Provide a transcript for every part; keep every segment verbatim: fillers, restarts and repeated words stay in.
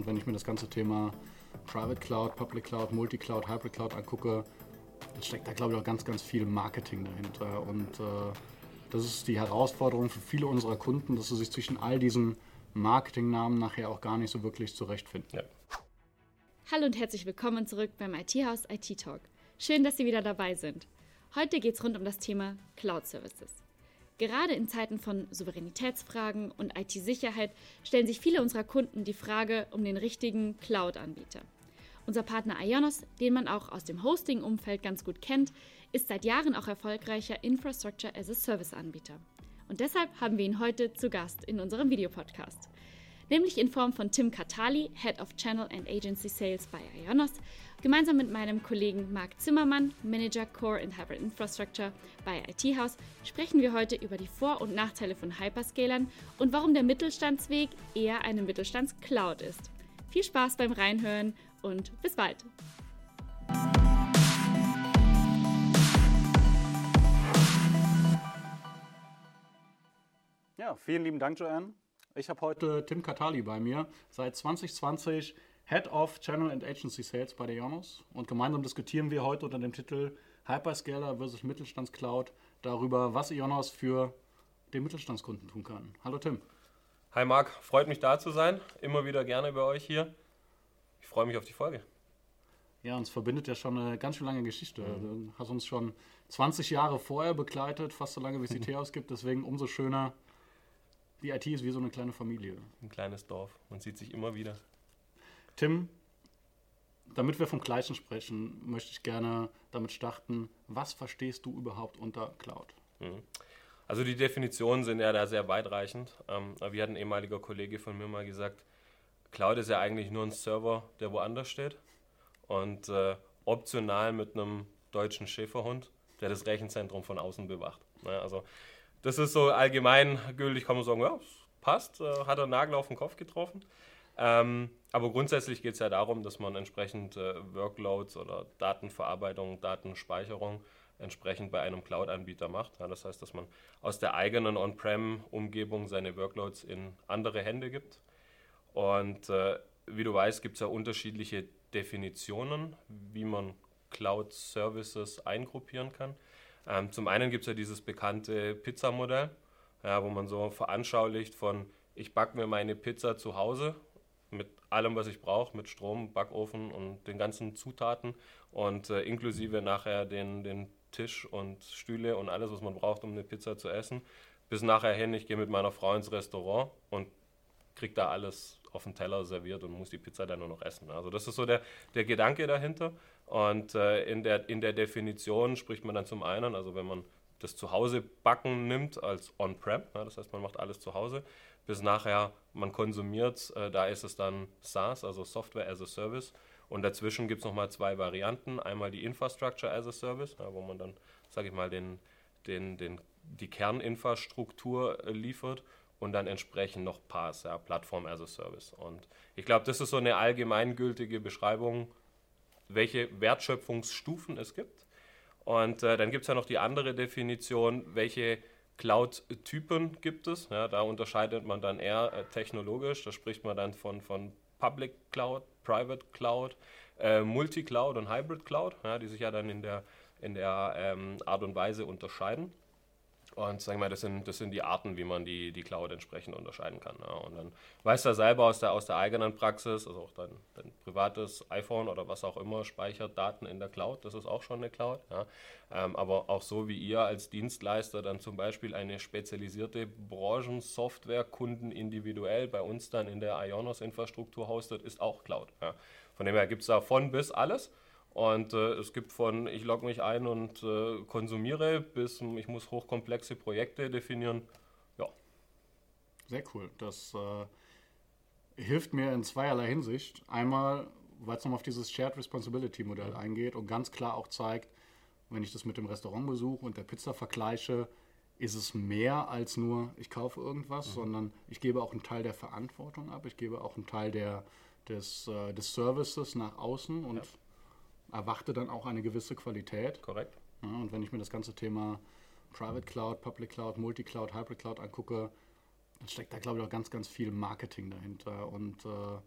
und wenn ich mir das ganze Thema Private Cloud, Public Cloud, Multi-Cloud, Hybrid Cloud angucke, dann steckt da, glaube ich, auch ganz, ganz viel Marketing dahinter. Und äh, das ist die Herausforderung für viele unserer Kunden, dass sie sich zwischen all diesen Marketingnamen nachher auch gar nicht so wirklich zurechtfinden. Ja. Hallo und herzlich willkommen zurück beim I T-Haus I T Talk. Schön, dass Sie wieder dabei sind. Heute geht es rund um das Thema Cloud Services. Gerade in Zeiten von Souveränitätsfragen und I T-Sicherheit stellen sich viele unserer Kunden die Frage um den richtigen Cloud-Anbieter. Unser Partner Ionos, den man auch aus dem Hosting-Umfeld ganz gut kennt, ist seit Jahren auch erfolgreicher Infrastructure as a Service-Anbieter. Und deshalb haben wir ihn heute zu Gast in unserem Videopodcast. Nämlich in Form von Tim Catali, Head of Channel and Agency Sales bei Ionos, gemeinsam mit meinem Kollegen Marc Zimmermann, Manager Core and Hybrid Infrastructure bei I T-Haus, sprechen wir heute über die Vor- und Nachteile von Hyperscalern und warum der Mittelstandsweg eher eine Mittelstandscloud ist. Viel Spaß beim Reinhören und bis bald! Ja, vielen lieben Dank, Joanne. Ich habe heute Tim Catali bei mir, seit zwanzig zwanzig Head of Channel and Agency Sales bei der Ionos. Und gemeinsam diskutieren wir heute unter dem Titel Hyperscaler versus Mittelstandscloud darüber, was Ionos für den Mittelstandskunden tun kann. Hallo Tim. Hi Marc, freut mich da zu sein. Immer wieder gerne bei euch hier. Ich freue mich auf die Folge. Ja, uns verbindet ja schon eine ganz schön lange Geschichte. Mhm. Du hast uns schon zwanzig Jahre vorher begleitet, fast so lange wie es die T-Haus gibt. Deswegen umso schöner. Die I T ist wie so eine kleine Familie. Ein kleines Dorf. Man sieht sich immer wieder. Tim, damit wir vom Gleichen sprechen, möchte ich gerne damit starten. Was verstehst du überhaupt unter Cloud? Also die Definitionen sind ja da sehr weitreichend. Wie hat ein ehemaliger Kollege von mir mal gesagt, Cloud ist ja eigentlich nur ein Server, der woanders steht und äh, optional mit einem deutschen Schäferhund, der das Rechenzentrum von außen bewacht. Ja, also das ist so allgemeingültig, kann man sagen, ja, passt, äh, hat er einen Nagel auf den Kopf getroffen. Ähm, aber grundsätzlich geht es ja darum, dass man entsprechend äh, Workloads oder Datenverarbeitung, Datenspeicherung entsprechend bei einem Cloud-Anbieter macht. Ja, das heißt, dass man aus der eigenen On-Prem-Umgebung seine Workloads in andere Hände gibt. Und äh, wie du weißt, gibt es ja unterschiedliche Definitionen, wie man Cloud-Services eingruppieren kann. Ähm, zum einen gibt es ja dieses bekannte Pizza-Modell, ja, wo man so veranschaulicht von, ich backe mir meine Pizza zu Hause mit allem, was ich brauche, mit Strom, Backofen und den ganzen Zutaten und äh, inklusive nachher den, den Tisch und Stühle und alles, was man braucht, um eine Pizza zu essen. Bis nachher hin, ich gehe mit meiner Frau ins Restaurant und kriege da alles auf den Teller serviert und muss die Pizza dann nur noch essen. Also das ist so der, der Gedanke dahinter. Und äh, in, der, in der Definition spricht man dann zum einen, also wenn man das Zuhause backen nimmt als On-Prem, ja, das heißt man macht alles zu Hause, bis nachher man konsumiert, äh, da ist es dann SaaS, also Software as a Service. Und dazwischen gibt es nochmal zwei Varianten. Einmal die Infrastructure as a Service, ja, wo man dann, sage ich mal, den, den, den, die Kerninfrastruktur äh, liefert. Und dann entsprechend noch PaaS, ja, Plattform as a Service. Und ich glaube, das ist so eine allgemeingültige Beschreibung, welche Wertschöpfungsstufen es gibt. Und äh, dann gibt es ja noch die andere Definition, welche Cloud-Typen gibt es. Ja, da unterscheidet man dann eher äh, technologisch. Da spricht man dann von, von Public Cloud, Private Cloud, äh, Multi-Cloud und Hybrid Cloud, ja, die sich ja dann in der, in der ähm, Art und Weise unterscheiden. Und sagen wir mal, das sind, das sind die Arten, wie man die, die Cloud entsprechend unterscheiden kann. Ja. Und dann weißt du selber aus der, aus der eigenen Praxis, also auch dein, dein privates iPhone oder was auch immer, speichert Daten in der Cloud, das ist auch schon eine Cloud. Ja. Ähm, aber auch so wie ihr als Dienstleister dann zum Beispiel eine spezialisierte Branchensoftware Kunden individuell bei uns dann in der Ionos-Infrastruktur hostet, ist auch Cloud. Ja. Von dem her gibt es da von bis alles. Und äh, es gibt von, ich logge mich ein und äh, konsumiere, bis ich muss hochkomplexe Projekte definieren. Ja. Sehr cool. Das äh, hilft mir in zweierlei Hinsicht. Einmal, weil es nochmal auf dieses Shared Responsibility Modell mhm. eingeht und ganz klar auch zeigt, wenn ich das mit dem Restaurantbesuch und der Pizza vergleiche, ist es mehr als nur, ich kaufe irgendwas, mhm. sondern ich gebe auch einen Teil der Verantwortung ab. Ich gebe auch einen Teil der, des, äh, des Services nach außen und ja. erwarte dann auch eine gewisse Qualität. Korrekt. Ja, und wenn ich mir das ganze Thema Private Cloud, Public Cloud, Multi-Cloud, Hybrid Cloud angucke, dann steckt da, glaube ich, auch ganz, ganz viel Marketing dahinter. Und äh,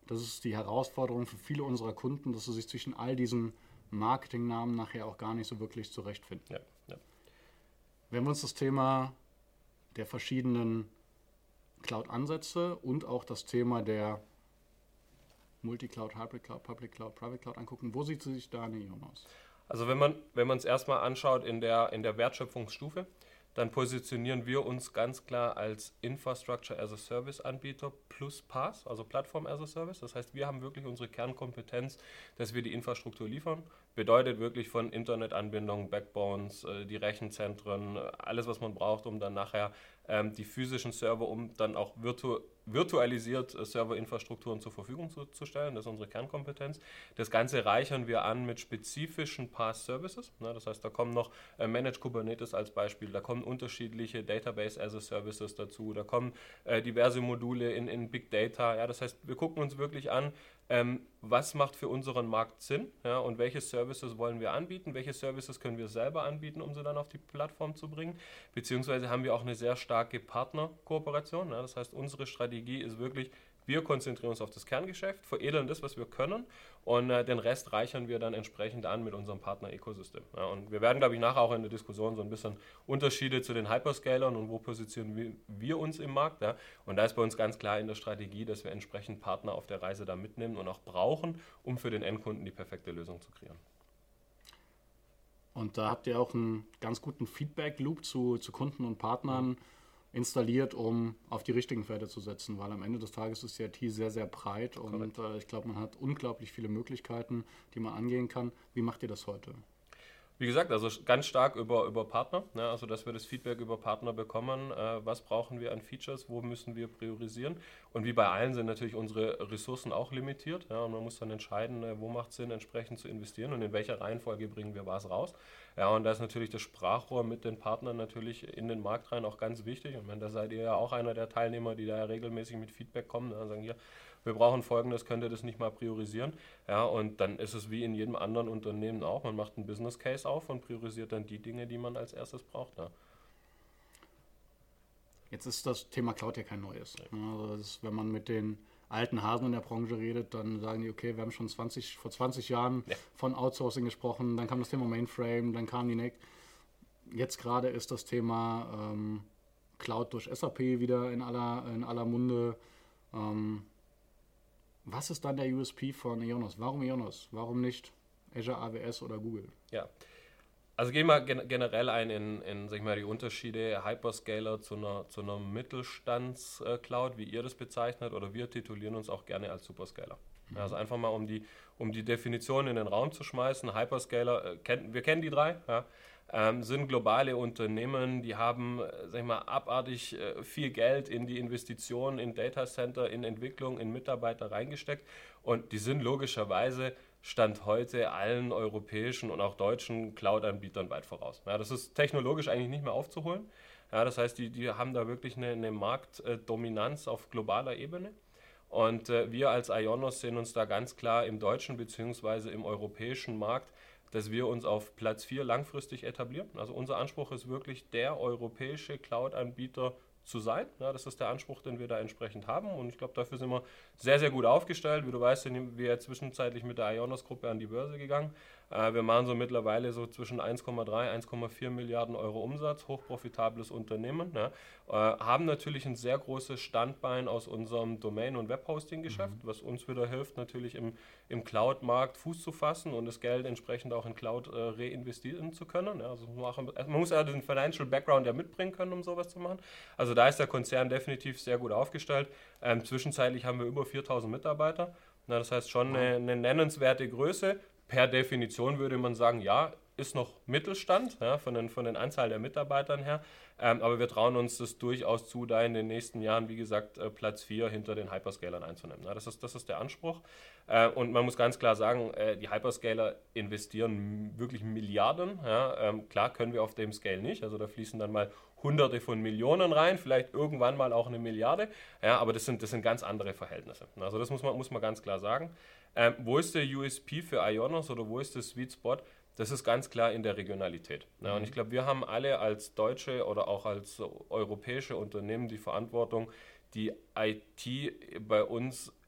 das ist die Herausforderung für viele unserer Kunden, dass sie sich zwischen all diesen Marketingnamen nachher auch gar nicht so wirklich zurechtfinden. Ja, ja. Wenn wir uns das Thema der verschiedenen Cloud-Ansätze und auch das Thema der Multi-Cloud, Hybrid-Cloud, Public-Cloud, Private-Cloud angucken, wo sieht sich da eine Ion aus? Also wenn man wenn man es erstmal anschaut in der, in der Wertschöpfungsstufe, dann positionieren wir uns ganz klar als Infrastructure as a Service Anbieter plus PaaS, also Plattform as a Service. Das heißt, wir haben wirklich unsere Kernkompetenz, dass wir die Infrastruktur liefern. Bedeutet wirklich von Internetanbindungen, Backbones, die Rechenzentren, alles, was man braucht, um dann nachher ähm, die physischen Server, um dann auch virtu virtualisiert äh, Serverinfrastrukturen zur Verfügung zu, zu stellen. Das ist unsere Kernkompetenz. Das Ganze reichern wir an mit spezifischen PaaS-Services. Ne? Das heißt, da kommen noch äh, Managed Kubernetes als Beispiel, da kommen unterschiedliche Database as a Services dazu, da kommen äh, diverse Module in, in Big Data. Ja? Das heißt, wir gucken uns wirklich an, Ähm, was macht für unseren Markt Sinn, ja, und welche Services wollen wir anbieten, welche Services können wir selber anbieten, um sie dann auf die Plattform zu bringen, beziehungsweise haben wir auch eine sehr starke Partnerkooperation, ja, das heißt, unsere Strategie ist wirklich, wir konzentrieren uns auf das Kerngeschäft, veredeln das, was wir können, und äh, den Rest reichern wir dann entsprechend an mit unserem Partner-Ökosystem. Ja, und wir werden, glaube ich, nachher auch in der Diskussion so ein bisschen Unterschiede zu den Hyperscalern und wo positionieren wir, wir uns im Markt. Ja, und da ist bei uns ganz klar in der Strategie, dass wir entsprechend Partner auf der Reise da mitnehmen und auch brauchen, um für den Endkunden die perfekte Lösung zu kreieren. Und da habt ihr auch einen ganz guten Feedback-Loop zu, zu Kunden und Partnern mhm. installiert, um auf die richtigen Pferde zu setzen, weil am Ende des Tages ist die I T sehr, sehr breit und äh, ich glaube, man hat unglaublich viele Möglichkeiten, die man angehen kann. Wie macht ihr das heute? Wie gesagt, also ganz stark über, über Partner, ne? Also dass wir das Feedback über Partner bekommen, äh, was brauchen wir an Features, wo müssen wir priorisieren, und wie bei allen sind natürlich unsere Ressourcen auch limitiert, ja? Und man muss dann entscheiden, äh, wo macht es Sinn, entsprechend zu investieren und in welcher Reihenfolge bringen wir was raus. Ja, und da ist natürlich das Sprachrohr mit den Partnern natürlich in den Markt rein auch ganz wichtig, und wenn, da seid ihr ja auch einer der Teilnehmer, die da ja regelmäßig mit Feedback kommen, ne? Sagen hier, wir brauchen Folgendes, könnt ihr das nicht mal priorisieren? Ja, und dann ist es wie in jedem anderen Unternehmen auch, man macht einen Business Case auf und priorisiert dann die Dinge, die man als erstes braucht. Ja. Jetzt ist das Thema Cloud ja kein neues. Also das ist, wenn man mit den alten Hasen in der Branche redet, dann sagen die, okay, wir haben schon zwanzig, vor zwanzig Jahren ja. von Outsourcing gesprochen, dann kam das Thema Mainframe, dann kam die N E C. Jetzt gerade ist das Thema ähm, Cloud durch S A P wieder in aller, in aller Munde. Ähm, Was ist dann der U S P von Ionos? Warum Ionos? Warum nicht Azure, A W S oder Google? Ja, also gehen wir gen generell ein in, in sag ich mal, die Unterschiede Hyperscaler zu einer, zu einer Mittelstands-Cloud, wie ihr das bezeichnet, oder wir titulieren uns auch gerne als Superscaler. Mhm. Also einfach mal, um die, um die Definition in den Raum zu schmeißen. Hyperscaler, äh, kenn, wir kennen die drei, ja. Ähm, sind globale Unternehmen, die haben, sag ich mal, abartig äh, viel Geld in die Investitionen, in Datacenter, in Entwicklung, in Mitarbeiter reingesteckt, und die sind logischerweise Stand heute allen europäischen und auch deutschen Cloud-Anbietern weit voraus. Ja, das ist technologisch eigentlich nicht mehr aufzuholen. Ja, das heißt, die, die haben da wirklich eine, eine Marktdominanz auf globaler Ebene. Und äh, wir als Ionos sehen uns da ganz klar im deutschen bzw. im europäischen Markt, dass wir uns auf Platz vier langfristig etablieren. Also unser Anspruch ist wirklich, der europäische Cloud-Anbieter zu sein. Ja, das ist der Anspruch, den wir da entsprechend haben, und ich glaube, dafür sind wir sehr, sehr gut aufgestellt. Wie du weißt, sind wir zwischenzeitlich mit der Ionos-Gruppe an die Börse gegangen. Äh, wir machen so mittlerweile so zwischen eins Komma drei, eins Komma vier Milliarden Euro Umsatz, hochprofitables Unternehmen. Ja. Äh, haben natürlich ein sehr großes Standbein aus unserem Domain- und Webhosting-Geschäft, mhm. was uns wieder hilft, natürlich im, im Cloud-Markt Fuß zu fassen und das Geld entsprechend auch in Cloud äh, reinvestieren zu können. Ja. Also man muss ja den Financial Background ja mitbringen können, um sowas zu machen. Also da ist der Konzern definitiv sehr gut aufgestellt. Ähm, zwischenzeitlich haben wir über viertausend Mitarbeiter. Na, das heißt schon eine, eine nennenswerte Größe. Per Definition würde man sagen, ja, ist noch Mittelstand, ja, von den, von den Anzahl der Mitarbeitern her. Ähm, aber wir trauen uns das durchaus zu, da in den nächsten Jahren, wie gesagt, äh, Platz vier hinter den Hyperscalern einzunehmen. Ja, das ist, das ist der Anspruch. Äh, und man muss ganz klar sagen, äh, die Hyperscaler investieren wirklich Milliarden. Ja. Ähm, klar können wir auf dem Scale nicht. Also da fließen dann mal Hunderte von Millionen rein, vielleicht irgendwann mal auch eine Milliarde. Ja, aber das sind, das sind ganz andere Verhältnisse. Also das muss man, muss man ganz klar sagen. Ähm, wo ist der U S P für Ionos oder wo ist der Sweet Spot? Das ist ganz klar in der Regionalität. Ja, und ich glaube, wir haben alle als deutsche oder auch als europäische Unternehmen die Verantwortung, die I T bei uns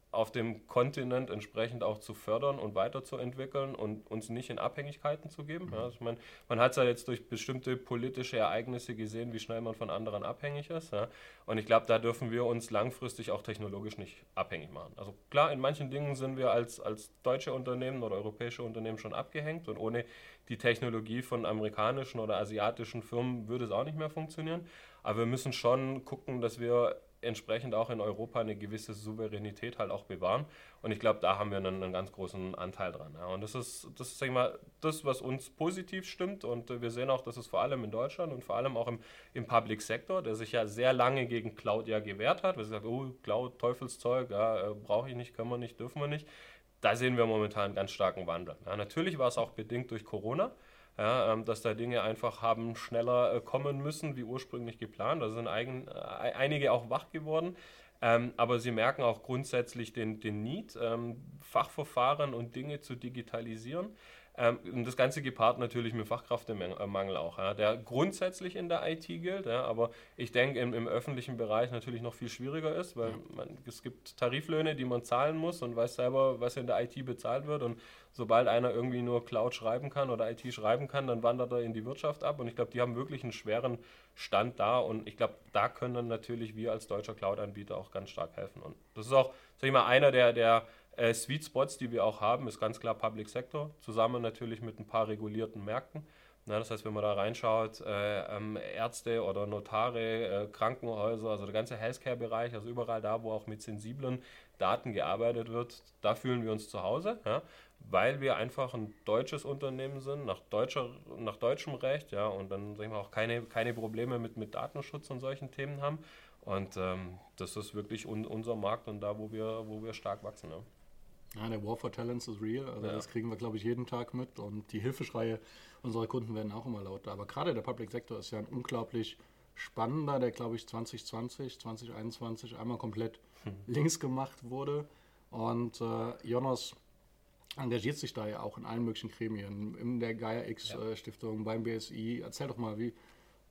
auf dem Kontinent entsprechend auch zu fördern und weiterzuentwickeln und uns nicht in Abhängigkeiten zu geben. Ja, also ich meine, man hat es ja jetzt durch bestimmte politische Ereignisse gesehen, wie schnell man von anderen abhängig ist. Ja. Und ich glaube, da dürfen wir uns langfristig auch technologisch nicht abhängig machen. Also klar, in manchen Dingen sind wir als, als deutsche Unternehmen oder europäische Unternehmen schon abgehängt und ohne die Technologie von amerikanischen oder asiatischen Firmen würde es auch nicht mehr funktionieren. Aber wir müssen schon gucken, dass wir entsprechend auch in Europa eine gewisse Souveränität halt auch bewahren. Und ich glaube, da haben wir einen, einen ganz großen Anteil dran. Ja. Und das ist, das ist, sag ich mal, das, was uns positiv stimmt. Und äh, wir sehen auch, dass es vor allem in Deutschland und vor allem auch im, im Public Sector, der sich ja sehr lange gegen Cloud ja gewehrt hat, weil sie sagt, oh, Cloud, Teufelszeug, ja, äh, brauche ich nicht, können wir nicht, dürfen wir nicht. Da sehen wir momentan einen ganz starken Wandel. Ja, natürlich war es auch bedingt durch Corona. Ja, ähm, dass da Dinge einfach haben schneller äh, kommen müssen, wie ursprünglich geplant. Da sind eigen, äh, einige auch wach geworden. Ähm, aber sie merken auch grundsätzlich den, den Need, ähm, Fachverfahren und Dinge zu digitalisieren. Ähm, und das Ganze gepaart natürlich mit Fachkräftemangel auch, ja, der grundsätzlich in der I T gilt, ja, aber ich denke im, im öffentlichen Bereich natürlich noch viel schwieriger ist, weil man, es gibt Tariflöhne, die man zahlen muss und weiß selber, was in der I T bezahlt wird, und sobald einer irgendwie nur Cloud schreiben kann oder I T schreiben kann, dann wandert er in die Wirtschaft ab, und ich glaube, die haben wirklich einen schweren Stand da, und ich glaube, da können natürlich wir als deutscher Cloud-Anbieter auch ganz stark helfen, und das ist auch, sag ich mal, einer der, der Äh, Sweet Spots, die wir auch haben, ist ganz klar Public Sector, zusammen natürlich mit ein paar regulierten Märkten. Na, das heißt, wenn man da reinschaut, äh, ähm, Ärzte oder Notare, äh, Krankenhäuser, also der ganze Healthcare-Bereich, also überall da, wo auch mit sensiblen Daten gearbeitet wird, da fühlen wir uns zu Hause, ja, weil wir einfach ein deutsches Unternehmen sind, nach, deutscher, nach deutschem Recht, ja, und dann sagen wir auch keine, keine Probleme mit, mit Datenschutz und solchen Themen haben. Und ähm, das ist wirklich un, unser Markt und da, wo wir, wo wir stark wachsen. Ja. Ja, der War for Talents ist real, also ja. Das kriegen wir, glaube ich, jeden Tag mit, und die Hilfeschreie unserer Kunden werden auch immer lauter. Aber gerade der Public Sector ist ja ein unglaublich spannender, der, glaube ich, zwanzig zwanzig, zwanzig einundzwanzig einmal komplett hm. links gemacht wurde, und äh, Jonas engagiert sich da ja auch in allen möglichen Gremien, in der Gaia-X-Stiftung, ja. beim B S I. Erzähl doch mal, wie,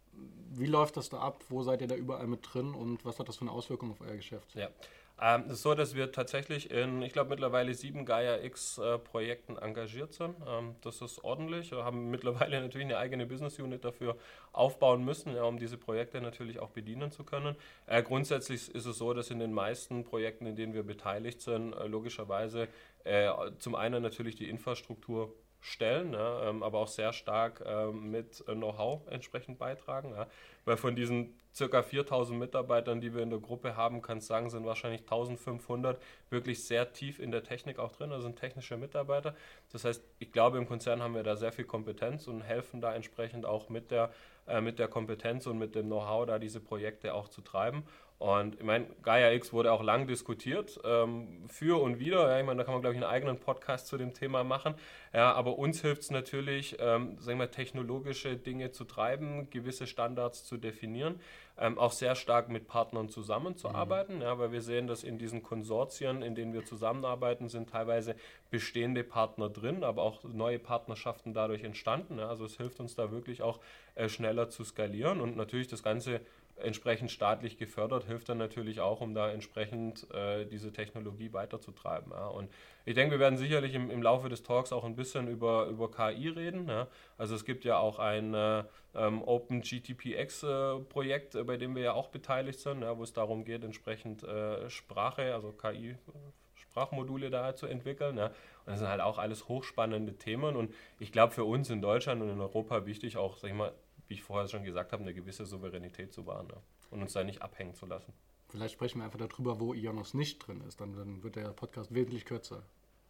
wie läuft das da ab, wo seid ihr da überall mit drin und was hat das für eine Auswirkung auf euer Geschäft? Ja. Ähm, es ist so, dass wir tatsächlich in, ich glaube, mittlerweile sieben Gaia-X-Projekten äh, engagiert sind. Ähm, das ist ordentlich. Wir haben mittlerweile natürlich eine eigene Business-Unit dafür aufbauen müssen, ja, um diese Projekte natürlich auch bedienen zu können. Äh, grundsätzlich ist es so, dass in den meisten Projekten, in denen wir beteiligt sind, äh, logischerweise äh, zum einen natürlich die Infrastruktur stellen, ja, ähm, aber auch sehr stark ähm, mit äh, Know-how entsprechend beitragen. Ja. Weil von diesen ca. viertausend Mitarbeitern, die wir in der Gruppe haben, kann ich sagen, sind wahrscheinlich eintausendfünfhundert wirklich sehr tief in der Technik auch drin, also sind technische Mitarbeiter. Das heißt, ich glaube, im Konzern haben wir da sehr viel Kompetenz und helfen da entsprechend auch mit der, äh, mit der Kompetenz und mit dem Know-how da diese Projekte auch zu treiben. Und ich meine, Gaia-X wurde auch lang diskutiert, ähm, für und wieder. Ja, ich meine, da kann man, glaube ich, einen eigenen Podcast zu dem Thema machen. Ja, aber uns hilft es natürlich, ähm, sagen wir, technologische Dinge zu treiben, gewisse Standards zu definieren, ähm, auch sehr stark mit Partnern zusammenzuarbeiten, mhm. ja, weil wir sehen, dass in diesen Konsortien, in denen wir zusammenarbeiten, sind teilweise bestehende Partner drin, aber auch neue Partnerschaften dadurch entstanden. Ja, also es hilft uns da wirklich auch äh, schneller zu skalieren, und natürlich das Ganze entsprechend staatlich gefördert, hilft dann natürlich auch, um da entsprechend äh, diese Technologie weiterzutreiben. Ja. Und ich denke, wir werden sicherlich im, im Laufe des Talks auch ein bisschen über, über K I reden. Ja. Also es gibt ja auch ein äh, ähm, OpenGTPX-Projekt, äh, bei dem wir ja auch beteiligt sind, ja, wo es darum geht, entsprechend äh, Sprache, also K I, Sprachmodule da zu entwickeln. Ja. Und das sind halt auch alles hochspannende Themen, und ich glaube, für uns in Deutschland und in Europa wichtig auch, sag ich mal, wie ich vorher schon gesagt habe, eine gewisse Souveränität zu wahren, ja, und uns da nicht abhängen zu lassen. Vielleicht sprechen wir einfach darüber, wo Ionos nicht drin ist, dann, dann wird der Podcast wesentlich kürzer.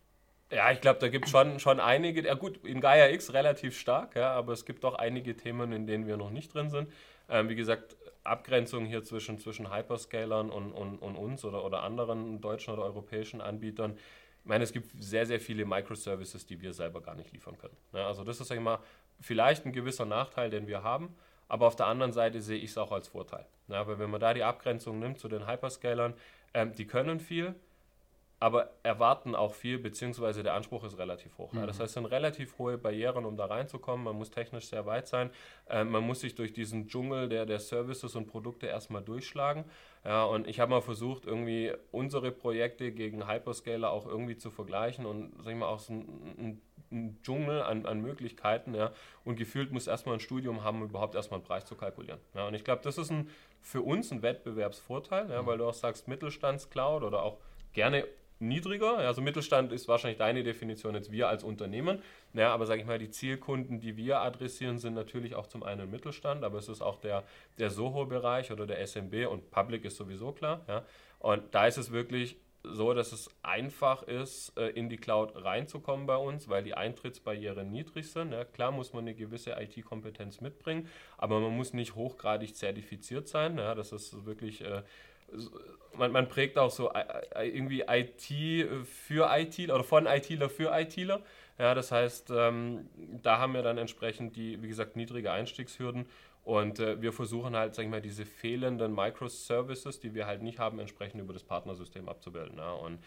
Ja, ich glaube, da gibt es schon, schon einige, ja gut, in Gaia-X relativ stark, ja, aber es gibt auch einige Themen, in denen wir noch nicht drin sind. Ähm, wie gesagt, Abgrenzung hier zwischen, zwischen Hyperscalern und, und, und uns oder, oder anderen deutschen oder europäischen Anbietern. Ich meine, es gibt sehr, sehr viele Microservices, die wir selber gar nicht liefern können. Ja, also das ist, sag ich mal, vielleicht ein gewisser Nachteil, den wir haben, aber auf der anderen Seite sehe ich es auch als Vorteil. Ja, weil wenn man da die Abgrenzung nimmt zu den Hyperscalern, ähm, die können viel, aber erwarten auch viel, beziehungsweise der Anspruch ist relativ hoch. Mhm. Ja. Das heißt, es sind relativ hohe Barrieren, um da reinzukommen. Man muss technisch sehr weit sein. Äh, man muss sich durch diesen Dschungel der, der Services und Produkte erstmal durchschlagen. Ja, und ich habe mal versucht, irgendwie unsere Projekte gegen Hyperscaler auch irgendwie zu vergleichen und, sag ich mal, auch so ein, ein Dschungel an, an Möglichkeiten. Ja. Und gefühlt muss erstmal ein Studium haben, um überhaupt erstmal einen Preis zu kalkulieren. Ja. Und ich glaube, das ist ein, für uns ein Wettbewerbsvorteil, ja, weil du auch sagst, Mittelstandscloud oder auch gerne niedriger, also Mittelstand ist wahrscheinlich deine Definition jetzt wir als Unternehmen, ja, aber sage ich mal, die Zielkunden, die wir adressieren, sind natürlich auch zum einen Mittelstand, aber es ist auch der, der Soho-Bereich oder der S M B und Public ist sowieso klar, ja, und da ist es wirklich so, dass es einfach ist, in die Cloud reinzukommen bei uns, weil die Eintrittsbarrieren niedrig sind, ja, klar muss man eine gewisse I T-Kompetenz mitbringen, aber man muss nicht hochgradig zertifiziert sein, ja, das ist wirklich äh, Man, man prägt auch so irgendwie I T für ITler oder von ITler für ITler. Ja, das heißt, ähm, da haben wir dann entsprechend die, wie gesagt, niedrige Einstiegshürden und äh, wir versuchen halt, sag ich mal, diese fehlenden Microservices, die wir halt nicht haben, entsprechend über das Partnersystem abzubilden. Ja, und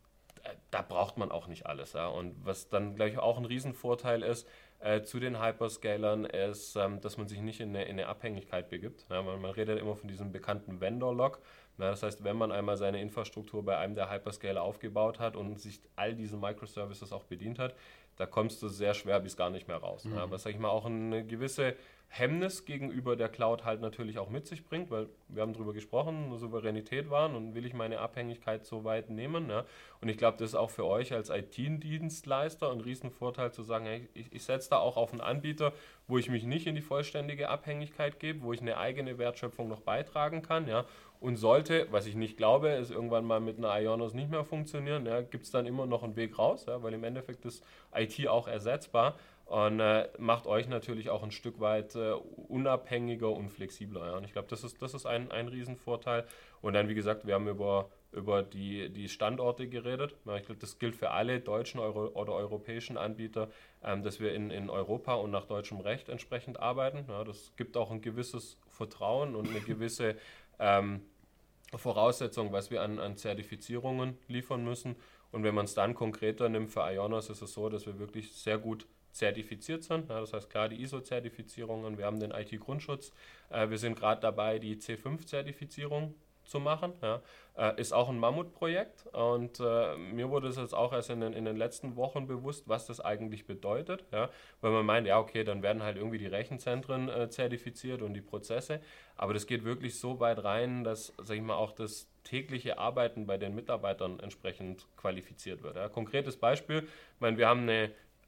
da braucht man auch nicht alles. Ja. Und was dann gleich auch ein Riesenvorteil ist äh, zu den Hyperscalern, ist, ähm, dass man sich nicht in eine, in eine Abhängigkeit begibt. Ja. Man, man redet immer von diesem bekannten Vendor-Lock. Ja, das heißt, wenn man einmal seine Infrastruktur bei einem der Hyperscaler aufgebaut hat und sich all diese Microservices auch bedient hat, da kommst du sehr schwer bis gar nicht mehr raus. Mhm. Ja, was, sag ich mal, auch eine gewisse Hemmnis gegenüber der Cloud halt natürlich auch mit sich bringt, weil wir haben darüber gesprochen, Souveränität wahren und will ich meine Abhängigkeit so weit nehmen. Ja? Und ich glaube, das ist auch für euch als I T-Dienstleister ein Riesenvorteil zu sagen, hey, ich, ich setze da auch auf einen Anbieter, wo ich mich nicht in die vollständige Abhängigkeit gebe, wo ich eine eigene Wertschöpfung noch beitragen kann. Ja? Und sollte, was ich nicht glaube, es irgendwann mal mit einer Ionos nicht mehr funktionieren, ja, gibt es dann immer noch einen Weg raus, ja? Weil im Endeffekt ist I T auch ersetzbar. Und äh, macht euch natürlich auch ein Stück weit äh, unabhängiger und flexibler. Ja? Und ich glaube, das ist, das ist ein, ein Riesenvorteil. Und dann, wie gesagt, wir haben über, über die, die Standorte geredet. Ja, ich glaube, das gilt für alle deutschen Euro oder europäischen Anbieter, ähm, dass wir in, in Europa und nach deutschem Recht entsprechend arbeiten. Ja, das gibt auch ein gewisses Vertrauen und eine gewisse ähm, Voraussetzung, was wir an, an Zertifizierungen liefern müssen. Und wenn man es dann konkreter nimmt für Ionos, ist es so, dass wir wirklich sehr gut zertifiziert sind. Ja, das heißt klar die I S O-Zertifizierungen, wir haben den I T-Grundschutz, äh, wir sind gerade dabei, die C fünf Zertifizierung zu machen. Ja. Äh, ist auch ein Mammutprojekt und äh, mir wurde es jetzt auch erst in den, in den letzten Wochen bewusst, was das eigentlich bedeutet. Ja. Weil man meint, ja okay, dann werden halt irgendwie die Rechenzentren äh, zertifiziert und die Prozesse, aber das geht wirklich so weit rein, dass, sag ich mal, auch das tägliche Arbeiten bei den Mitarbeitern entsprechend qualifiziert wird. Ja. Konkretes Beispiel, ich meine, wir haben eine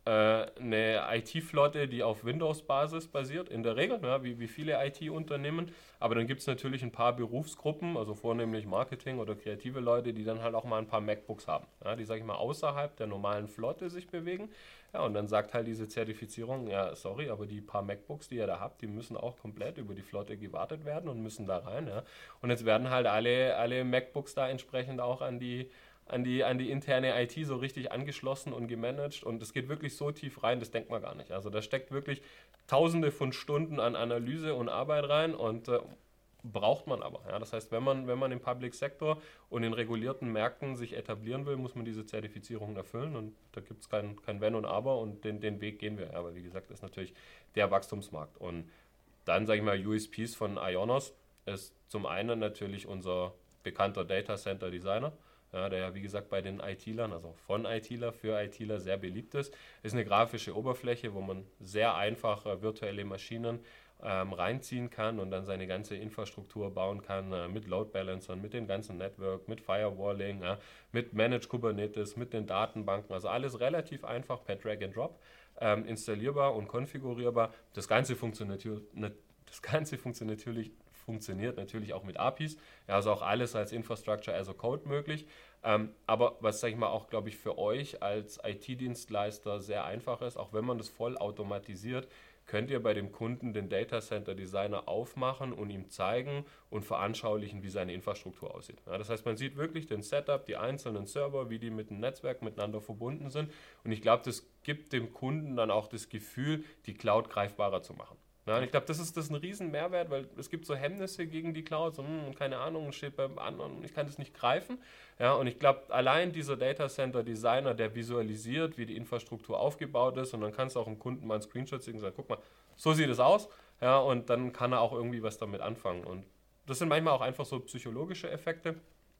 eine I T-Flotte, die auf Windows-Basis basiert, in der Regel, ja, wie, wie viele I T-Unternehmen. Aber dann gibt es natürlich ein paar Berufsgruppen, also vornehmlich Marketing oder kreative Leute, die dann halt auch mal ein paar MacBooks haben, ja, die, sag ich mal, außerhalb der normalen Flotte sich bewegen. Ja, und dann sagt halt diese Zertifizierung, ja, sorry, aber die paar MacBooks, die ihr da habt, die müssen auch komplett über die Flotte gewartet werden und müssen da rein. Ja. Und jetzt werden halt alle, alle MacBooks da entsprechend auch an die An die, an die interne I T so richtig angeschlossen und gemanagt und es geht wirklich so tief rein, das denkt man gar nicht. Also da steckt wirklich tausende von Stunden an Analyse und Arbeit rein und äh, braucht man aber. Ja. Das heißt, wenn man, wenn man im Public Sector und in regulierten Märkten sich etablieren will, muss man diese Zertifizierungen erfüllen und da gibt es kein, kein Wenn und Aber und den, den Weg gehen wir. Ja. Aber wie gesagt, das ist natürlich der Wachstumsmarkt. Und dann, sage ich mal, U S Ps von Ionos ist zum einen natürlich unser bekannter Data Center Designer, ja, der ja, wie gesagt, bei den ITlern, also von ITler für ITler sehr beliebt ist. Ist eine grafische Oberfläche, wo man sehr einfach äh, virtuelle Maschinen ähm, reinziehen kann und dann seine ganze Infrastruktur bauen kann äh, mit Load Balancern, mit dem ganzen Network, mit Firewalling, ja, mit Managed Kubernetes, mit den Datenbanken. Also alles relativ einfach per Drag and Drop ähm, installierbar und konfigurierbar. Das Ganze funktioniert, das Ganze funktioniert natürlich funktioniert natürlich auch mit A P Is, ja, also auch alles als Infrastructure as a Code möglich. Ähm, aber was, sage ich mal, auch, glaube ich, für euch als I T-Dienstleister sehr einfach ist, auch wenn man das voll automatisiert, könnt ihr bei dem Kunden den Data Center Designer aufmachen und ihm zeigen und veranschaulichen, wie seine Infrastruktur aussieht. Ja, das heißt, man sieht wirklich den Setup, die einzelnen Server, wie die mit dem Netzwerk miteinander verbunden sind. Und ich glaube, das gibt dem Kunden dann auch das Gefühl, die Cloud greifbarer zu machen. Ja, und ich glaube, das ist, das ist ein riesen Mehrwert, weil es gibt so Hemmnisse gegen die Cloud, so, hm, keine Ahnung, steht beim anderen, ich kann das nicht greifen. Ja, und ich glaube, allein dieser Data Center Designer, der visualisiert, wie die Infrastruktur aufgebaut ist, und dann kannst du auch dem Kunden mal einen Screenshot sehen und sagen, guck mal, so sieht es aus. Ja, und dann kann er auch irgendwie was damit anfangen. Und das sind manchmal auch einfach so psychologische Effekte.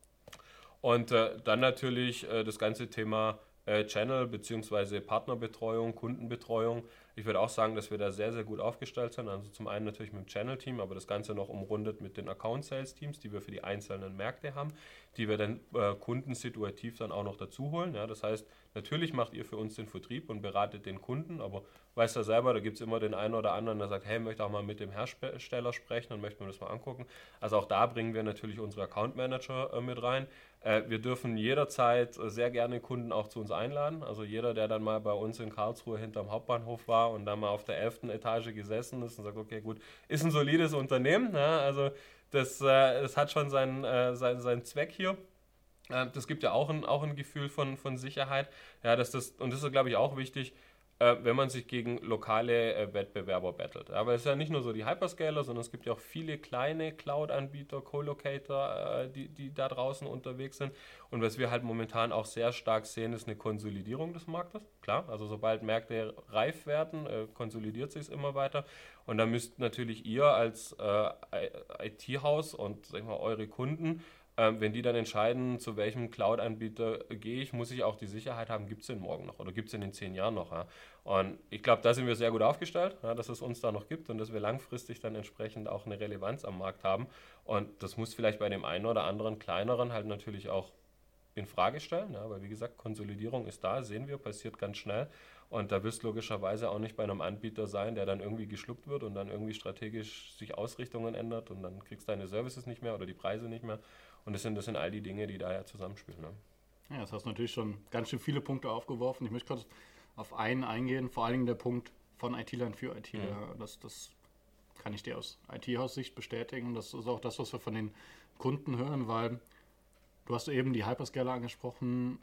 Und äh, dann natürlich äh, das ganze Thema äh, Channel bzw. Partnerbetreuung, Kundenbetreuung. Ich würde auch sagen, dass wir da sehr, sehr gut aufgestellt sind. Also zum einen natürlich mit dem Channel-Team, aber das Ganze noch umrundet mit den Account-Sales-Teams, die wir für die einzelnen Märkte haben, die wir dann äh, kundensituativ dann auch noch dazu holen. Ja, das heißt, natürlich macht ihr für uns den Vertrieb und beratet den Kunden, aber weißt ja selber, da gibt es immer den einen oder anderen, der sagt, hey, möchte auch mal mit dem Hersteller sprechen und möchte mir das mal angucken. Also auch da bringen wir natürlich unsere Account-Manager äh, mit rein. Äh, wir dürfen jederzeit äh, sehr gerne Kunden auch zu uns einladen. Also jeder, der dann mal bei uns in Karlsruhe hinterm Hauptbahnhof war und dann mal auf der elften Etage gesessen ist und sagt, okay, gut, ist ein solides Unternehmen. Ja, also das, äh, das hat schon seinen, äh, seinen, seinen Zweck hier. Äh, das gibt ja auch ein, auch ein Gefühl von, von Sicherheit. Ja, dass das, und das ist, glaube ich, auch wichtig, äh, wenn man sich gegen lokale äh, Wettbewerber battelt. Aber es ist ja nicht nur so die Hyperscaler, sondern es gibt ja auch viele kleine Cloud-Anbieter, Co-Locator, äh, die, die da draußen unterwegs sind. Und was wir halt momentan auch sehr stark sehen, ist eine Konsolidierung des Marktes. Klar, also sobald Märkte reif werden, äh, konsolidiert sich es immer weiter. Und da müsst natürlich ihr als äh, I T-Haus und sag ich mal, eure Kunden, Ähm, wenn die dann entscheiden, zu welchem Cloud-Anbieter gehe ich, muss ich auch die Sicherheit haben, gibt es den morgen noch oder gibt es in den zehn Jahren noch. Ja? Und ich glaube, da sind wir sehr gut aufgestellt, ja, dass es uns da noch gibt und dass wir langfristig dann entsprechend auch eine Relevanz am Markt haben. Und das muss vielleicht bei dem einen oder anderen kleineren halt natürlich auch in Frage stellen, ja, weil wie gesagt, Konsolidierung ist da, sehen wir, passiert ganz schnell. Und da wirst du logischerweise auch nicht bei einem Anbieter sein, der dann irgendwie geschluckt wird und dann irgendwie strategisch sich Ausrichtungen ändert und dann kriegst du deine Services nicht mehr oder die Preise nicht mehr. Und das sind, das sind all die Dinge, die da ja zusammenspielen. Ne? Ja, das hast natürlich schon ganz schön viele Punkte aufgeworfen. Ich möchte kurz auf einen eingehen, vor allen Dingen der Punkt von ITlern für ITler. Mhm. Das, das kann ich dir aus I T-Haus-Sicht bestätigen. Das ist auch das, was wir von den Kunden hören, weil du hast eben die Hyperscaler angesprochen.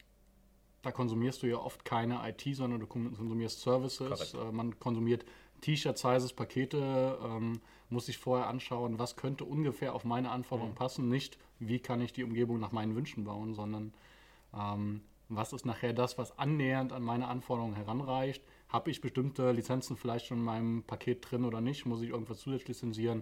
Da konsumierst du ja oft keine I T, sondern du konsumierst Services. Äh, man konsumiert T-Shirt-Sizes, Pakete, ähm, muss sich vorher anschauen, was könnte ungefähr auf meine Anforderungen mhm. passen. Nicht, wie kann ich die Umgebung nach meinen Wünschen bauen, sondern ähm, was ist nachher das, was annähernd an meine Anforderungen heranreicht. Habe ich bestimmte Lizenzen vielleicht schon in meinem Paket drin oder nicht? Muss ich irgendwas zusätzlich lizenzieren?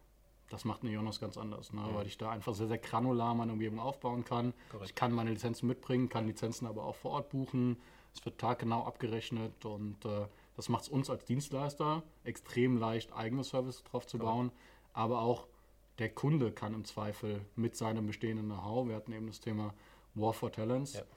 Das macht eine Ionos ganz anders, ne? Mhm. Weil ich da einfach sehr, sehr granular meine Umgebung aufbauen kann. Correct. Ich kann meine Lizenzen mitbringen, kann Lizenzen aber auch vor Ort buchen. Es wird taggenau abgerechnet und äh, das macht es uns als Dienstleister extrem leicht, eigene Services drauf zu Correct. bauen. Aber auch der Kunde kann im Zweifel mit seinem bestehenden Know-how, wir hatten eben das Thema War for Talents, ja.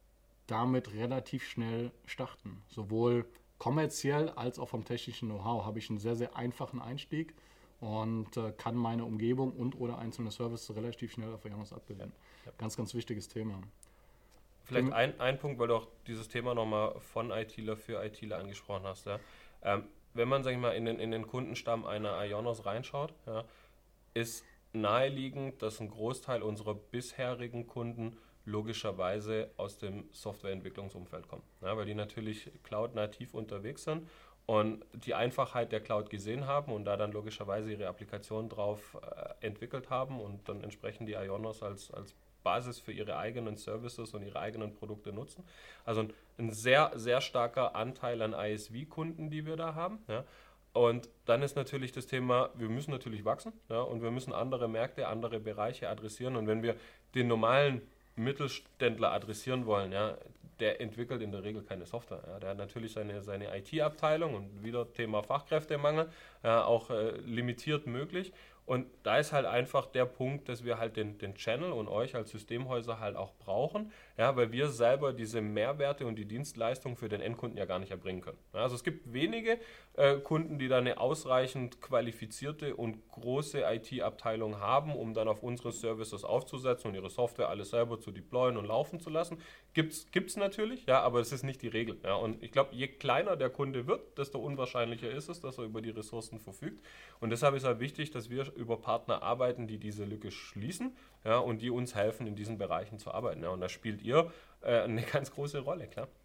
damit relativ schnell starten. Sowohl kommerziell als auch vom technischen Know-how habe ich einen sehr, sehr einfachen Einstieg und äh, kann meine Umgebung und oder einzelne Services relativ schnell auf Ionos abbilden. Ja. Ganz, ganz wichtiges Thema. Vielleicht ein, ein Punkt, weil du auch dieses Thema nochmal von ITler für ITler angesprochen hast. Ja. Ähm, wenn man, sag ich mal, in den, in den Kundenstamm einer Ionos reinschaut, ja, ist naheliegend, dass ein Großteil unserer bisherigen Kunden logischerweise aus dem Softwareentwicklungsumfeld kommen. Ja, weil die natürlich Cloud-nativ unterwegs sind und die Einfachheit der Cloud gesehen haben und da dann logischerweise ihre Applikation drauf äh, entwickelt haben und dann entsprechend die Ionos als, als Basis für ihre eigenen Services und ihre eigenen Produkte nutzen. Also ein, ein sehr, sehr starker Anteil an I S V-Kunden, die wir da haben. Ja. Und dann ist natürlich das Thema, wir müssen natürlich wachsen, ja, und wir müssen andere Märkte, andere Bereiche adressieren. Und wenn wir den normalen Mittelständler adressieren wollen, ja, der entwickelt in der Regel keine Software. Ja. Der hat natürlich seine, seine I T-Abteilung und wieder Thema Fachkräftemangel, ja, auch äh, limitiert möglich. Und da ist halt einfach der Punkt, dass wir halt den, den Channel und euch als Systemhäuser halt auch brauchen, ja, weil wir selber diese Mehrwerte und die Dienstleistung für den Endkunden ja gar nicht erbringen können. Ja, also es gibt wenige äh, Kunden, die da eine ausreichend qualifizierte und große I T-Abteilung haben, um dann auf unsere Services aufzusetzen und ihre Software alles selber zu deployen und laufen zu lassen. Gibt's, gibt's natürlich, ja, aber es ist nicht die Regel. Ja, und ich glaube, je kleiner der Kunde wird, desto unwahrscheinlicher ist es, dass er über die Ressourcen verfügt. Und deshalb ist halt wichtig, dass wir über Partner arbeiten, die diese Lücke schließen, ja, und die uns helfen, in diesen Bereichen zu arbeiten. Ja, und da spielt ihr äh, eine ganz große Rolle, klar.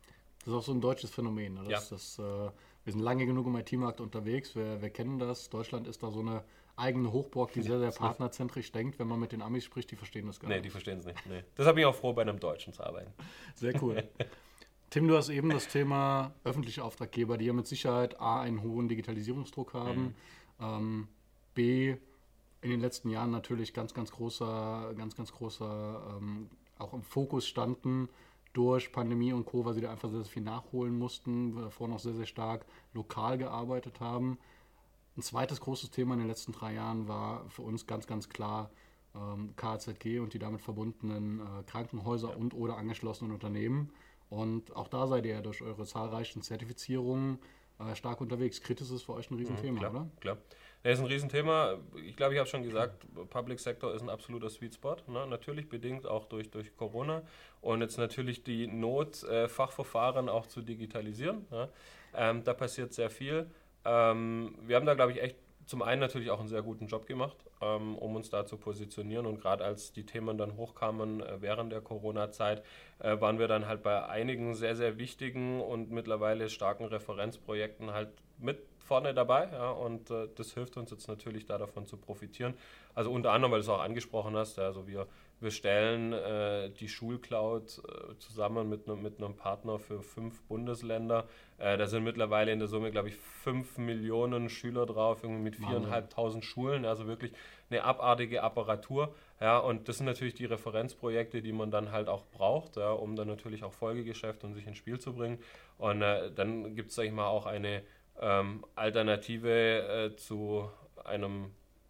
Das ist auch so ein deutsches Phänomen. Ne? Das, Ja. das, äh, wir sind lange genug im I T-Markt unterwegs, wir, wir kennen das. Deutschland ist da so eine eigene Hochburg, die sehr, sehr partnerzentrisch denkt. Wenn man mit den Amis spricht, die verstehen das gar Nee, nicht. die verstehen es nicht. Nee. Deshalb bin ich auch froh, bei einem Deutschen zu arbeiten. Sehr cool. Tim, du hast eben das Thema öffentliche Auftraggeber, die ja mit Sicherheit A, einen hohen Digitalisierungsdruck haben, mhm. ähm, B, in den letzten Jahren natürlich ganz, ganz großer, ganz, ganz großer, ähm, auch im Fokus standen durch Pandemie und Co., weil sie da einfach sehr, sehr viel nachholen mussten, davor noch sehr, sehr stark lokal gearbeitet haben. Ein zweites großes Thema in den letzten drei Jahren war für uns ganz, ganz klar ähm, K Z G und die damit verbundenen äh, Krankenhäuser Ja. und oder angeschlossenen Unternehmen. Und auch da seid ihr ja durch eure zahlreichen Zertifizierungen äh, stark unterwegs. Kritis ist für euch ein Riesenthema, Mhm, klar, oder? Klar. Das ist ein Riesenthema. Ich glaube, ich habe schon gesagt, Public Sector ist ein absoluter Sweet Spot. Ne? Natürlich bedingt auch durch, durch Corona. Und jetzt natürlich die Not, äh, Fachverfahren auch zu digitalisieren. Ne? Ähm, da passiert sehr viel. Ähm, wir haben da, glaube ich, echt zum einen natürlich auch einen sehr guten Job gemacht, ähm, um uns da zu positionieren. Und gerade als die Themen dann hochkamen äh, während der Corona-Zeit, äh, waren wir dann halt bei einigen sehr, sehr wichtigen und mittlerweile starken Referenzprojekten halt mit vorne dabei. Ja, und äh, das hilft uns jetzt natürlich da davon zu profitieren. Also unter anderem, weil du es auch angesprochen hast, also wir, wir stellen äh, die Schulcloud äh, zusammen mit, ne, mit einem Partner für fünf Bundesländer. Äh, da sind mittlerweile in der Summe, glaube ich, fünf Millionen Schüler drauf, irgendwie mit viertausendfünfhundert Schulen, also wirklich eine abartige Apparatur. Ja, und das sind natürlich die Referenzprojekte, die man dann halt auch braucht, ja, um dann natürlich auch Folgegeschäft und sich ins Spiel zu bringen. Und äh, dann gibt es, sag ich mal, auch eine ähm, Alternative äh, zu einem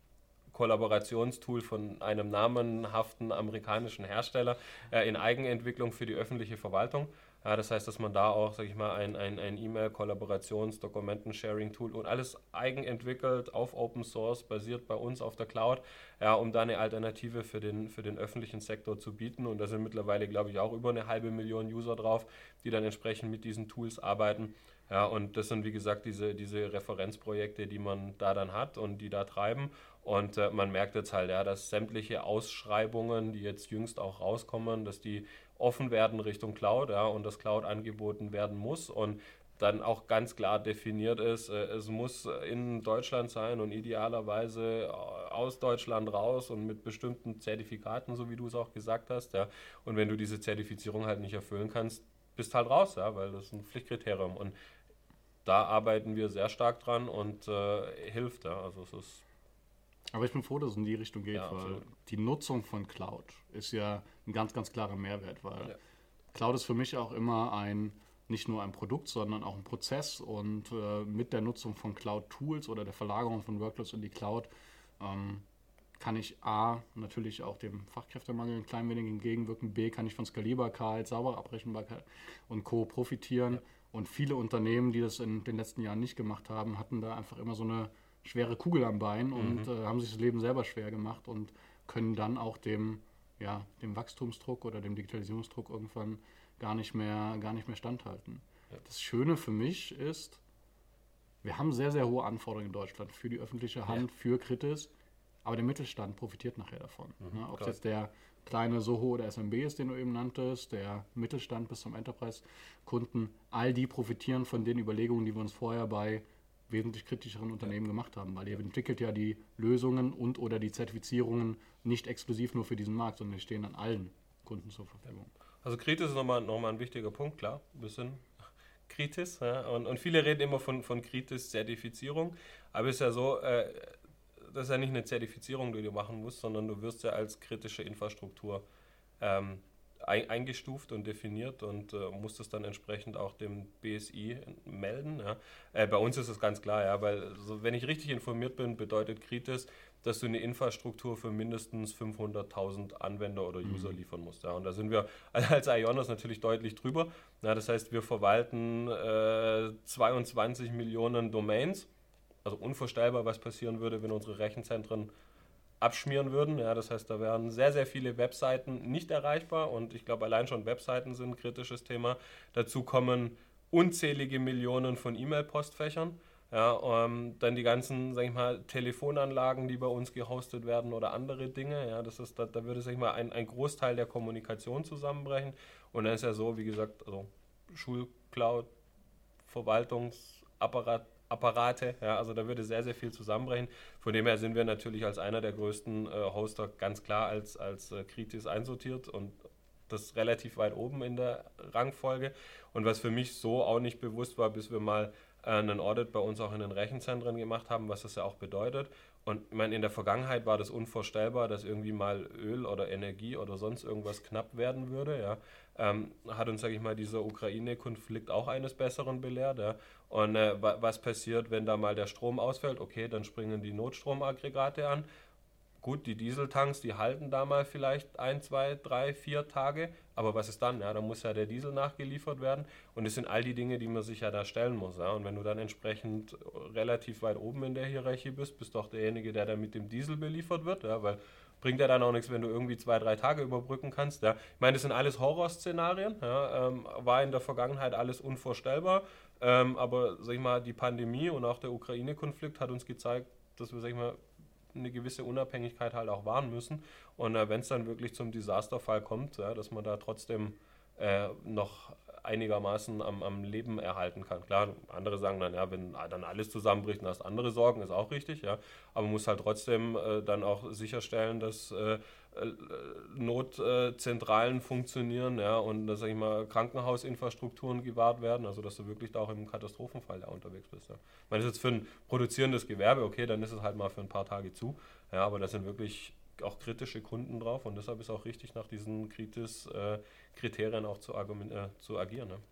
Kollaborationstool von einem namenhaften amerikanischen Hersteller äh, in Eigenentwicklung für die öffentliche Verwaltung. Ja, das heißt, dass man da auch, sage ich mal, ein, ein, ein E-Mail-Kollaborations-, Dokumenten-Sharing-Tool und alles eigenentwickelt auf Open Source, basiert bei uns auf der Cloud, ja, um da eine Alternative für den, für den öffentlichen Sektor zu bieten. Und da sind mittlerweile, glaube ich, auch über eine halbe Million User drauf, die dann entsprechend mit diesen Tools arbeiten. Ja, und das sind, wie gesagt, diese, diese Referenzprojekte, die man da dann hat und die da treiben. Und äh, man merkt jetzt halt, ja, dass sämtliche Ausschreibungen, die jetzt jüngst auch rauskommen, dass die offen werden Richtung Cloud, ja, und das Cloud angeboten werden muss und dann auch ganz klar definiert ist, äh, es muss in Deutschland sein und idealerweise aus Deutschland raus und mit bestimmten Zertifikaten, so wie du es auch gesagt hast. Ja. Und wenn du diese Zertifizierung halt nicht erfüllen kannst, bist halt raus, ja, weil das ist ein Pflichtkriterium. Und da arbeiten wir sehr stark dran und äh, hilft. Ja. Also es ist Aber ich bin froh, dass es in die Richtung geht, Ja, weil absolut. die Nutzung von Cloud ist ja ein ganz, ganz klarer Mehrwert, weil Ja. Cloud ist für mich auch immer ein, nicht nur ein Produkt, sondern auch ein Prozess und äh, mit der Nutzung von Cloud-Tools oder der Verlagerung von Workloads in die Cloud ähm, kann ich A, natürlich auch dem Fachkräftemangel ein klein wenig entgegenwirken, B, kann ich von Skalierbarkeit, saubere Abrechenbarkeit und Co. profitieren. Ja. Und viele Unternehmen, die das in den letzten Jahren nicht gemacht haben, hatten da einfach immer so eine schwere Kugel am Bein und Mhm. äh, haben sich das Leben selber schwer gemacht und können dann auch dem, ja, dem Wachstumsdruck oder dem Digitalisierungsdruck irgendwann gar nicht mehr, gar nicht mehr standhalten. Ja. Das Schöne für mich ist, wir haben sehr, sehr hohe Anforderungen in Deutschland für die öffentliche Hand, für Kritis, aber der Mittelstand profitiert nachher davon. Mhm, Ne? Ob es klar. jetzt der kleine Soho oder S M B ist, den du eben nanntest, der Mittelstand bis zum Enterprise-Kunden, all die profitieren von den Überlegungen, die wir uns vorher bei wesentlich kritischeren Unternehmen gemacht haben, weil ihr entwickelt ja die Lösungen und oder die Zertifizierungen nicht exklusiv nur für diesen Markt, sondern die stehen dann allen Kunden zur Verfügung. Also Kritis ist nochmal noch mal ein wichtiger Punkt, klar, ein bisschen Kritis. Ja, und, und viele reden immer von, von Kritis-Zertifizierung, aber es ist ja so, äh, das ist ja nicht eine Zertifizierung, die du machen musst, sondern du wirst ja als kritische Infrastruktur ähm, ein, eingestuft und definiert und äh, musst es dann entsprechend auch dem B S I melden. Ja. Äh, bei uns ist es ganz klar, ja, weil also, wenn ich richtig informiert bin, bedeutet Kritis, dass du eine Infrastruktur für mindestens fünfhunderttausend Anwender oder User Mhm. liefern musst. Ja. Und da sind wir als Ionos natürlich deutlich drüber. Ja, das heißt, wir verwalten äh, zweiundzwanzig Millionen Domains. Also unvorstellbar, was passieren würde, wenn unsere Rechenzentren abschmieren würden. Ja, das heißt, da wären sehr, sehr viele Webseiten nicht erreichbar und ich glaube, allein schon Webseiten sind ein kritisches Thema. Dazu kommen unzählige Millionen von E-Mail-Postfächern. Ja, ähm, dann die ganzen, sag ich mal, Telefonanlagen, die bei uns gehostet werden oder andere Dinge. Ja, das ist, da, da würde, sag ich mal, ein, ein Großteil der Kommunikation zusammenbrechen. Und dann ist ja so, wie gesagt, also Schulcloud, Verwaltungsapparat, Apparate, ja, also da würde sehr, sehr viel zusammenbrechen. Von dem her sind wir natürlich als einer der größten äh, Hoster ganz klar als, als äh, Kritis einsortiert und das relativ weit oben in der Rangfolge. Und was für mich so auch nicht bewusst war, bis wir mal äh, einen Audit bei uns auch in den Rechenzentren gemacht haben, was das ja auch bedeutet. Und ich meine, in der Vergangenheit war das unvorstellbar, dass irgendwie mal Öl oder Energie oder sonst irgendwas knapp werden würde. Ja. Ähm, hat uns, sage ich mal, dieser Ukraine-Konflikt auch eines Besseren belehrt. Ja. Und äh, was passiert, wenn da mal der Strom ausfällt? Okay, dann springen die Notstromaggregate an. Gut, die Dieseltanks, die halten da mal vielleicht ein, zwei, drei, vier Tage. Aber was ist dann? Ja, da muss ja der Diesel nachgeliefert werden. Und es sind all die Dinge, die man sich ja da stellen muss. Ja. Und wenn du dann entsprechend relativ weit oben in der Hierarchie bist, bist du auch derjenige, der dann mit dem Diesel beliefert wird. Ja, weil bringt ja dann auch nichts, wenn du irgendwie zwei, drei Tage überbrücken kannst. Ja. Ich meine, das sind alles Horrorszenarien. Ja, ähm, war in der Vergangenheit alles unvorstellbar. Ähm, aber, sag ich mal, die Pandemie und auch der Ukraine-Konflikt hat uns gezeigt, dass wir, sag ich mal, eine gewisse Unabhängigkeit halt auch wahren müssen. Und äh, wenn es dann wirklich zum Desasterfall kommt, ja, dass man da trotzdem äh, noch einigermaßen am, am Leben erhalten kann. Klar, andere sagen dann, ja, wenn dann alles zusammenbricht und hast andere Sorgen, ist auch richtig, ja. Aber man muss halt trotzdem äh, dann auch sicherstellen, dass äh, Notzentralen funktionieren, ja, und dass, sag ich mal, Krankenhausinfrastrukturen gewahrt werden, also dass du wirklich da auch im Katastrophenfall da unterwegs bist. Ja. Ich meine, das ist jetzt für ein produzierendes Gewerbe, okay, dann ist es halt mal für ein paar Tage zu, ja, aber da sind wirklich auch kritische Kunden drauf und deshalb ist auch richtig, nach diesen Kritis, äh, Kriterien auch zu, argument, äh, zu agieren. Ne?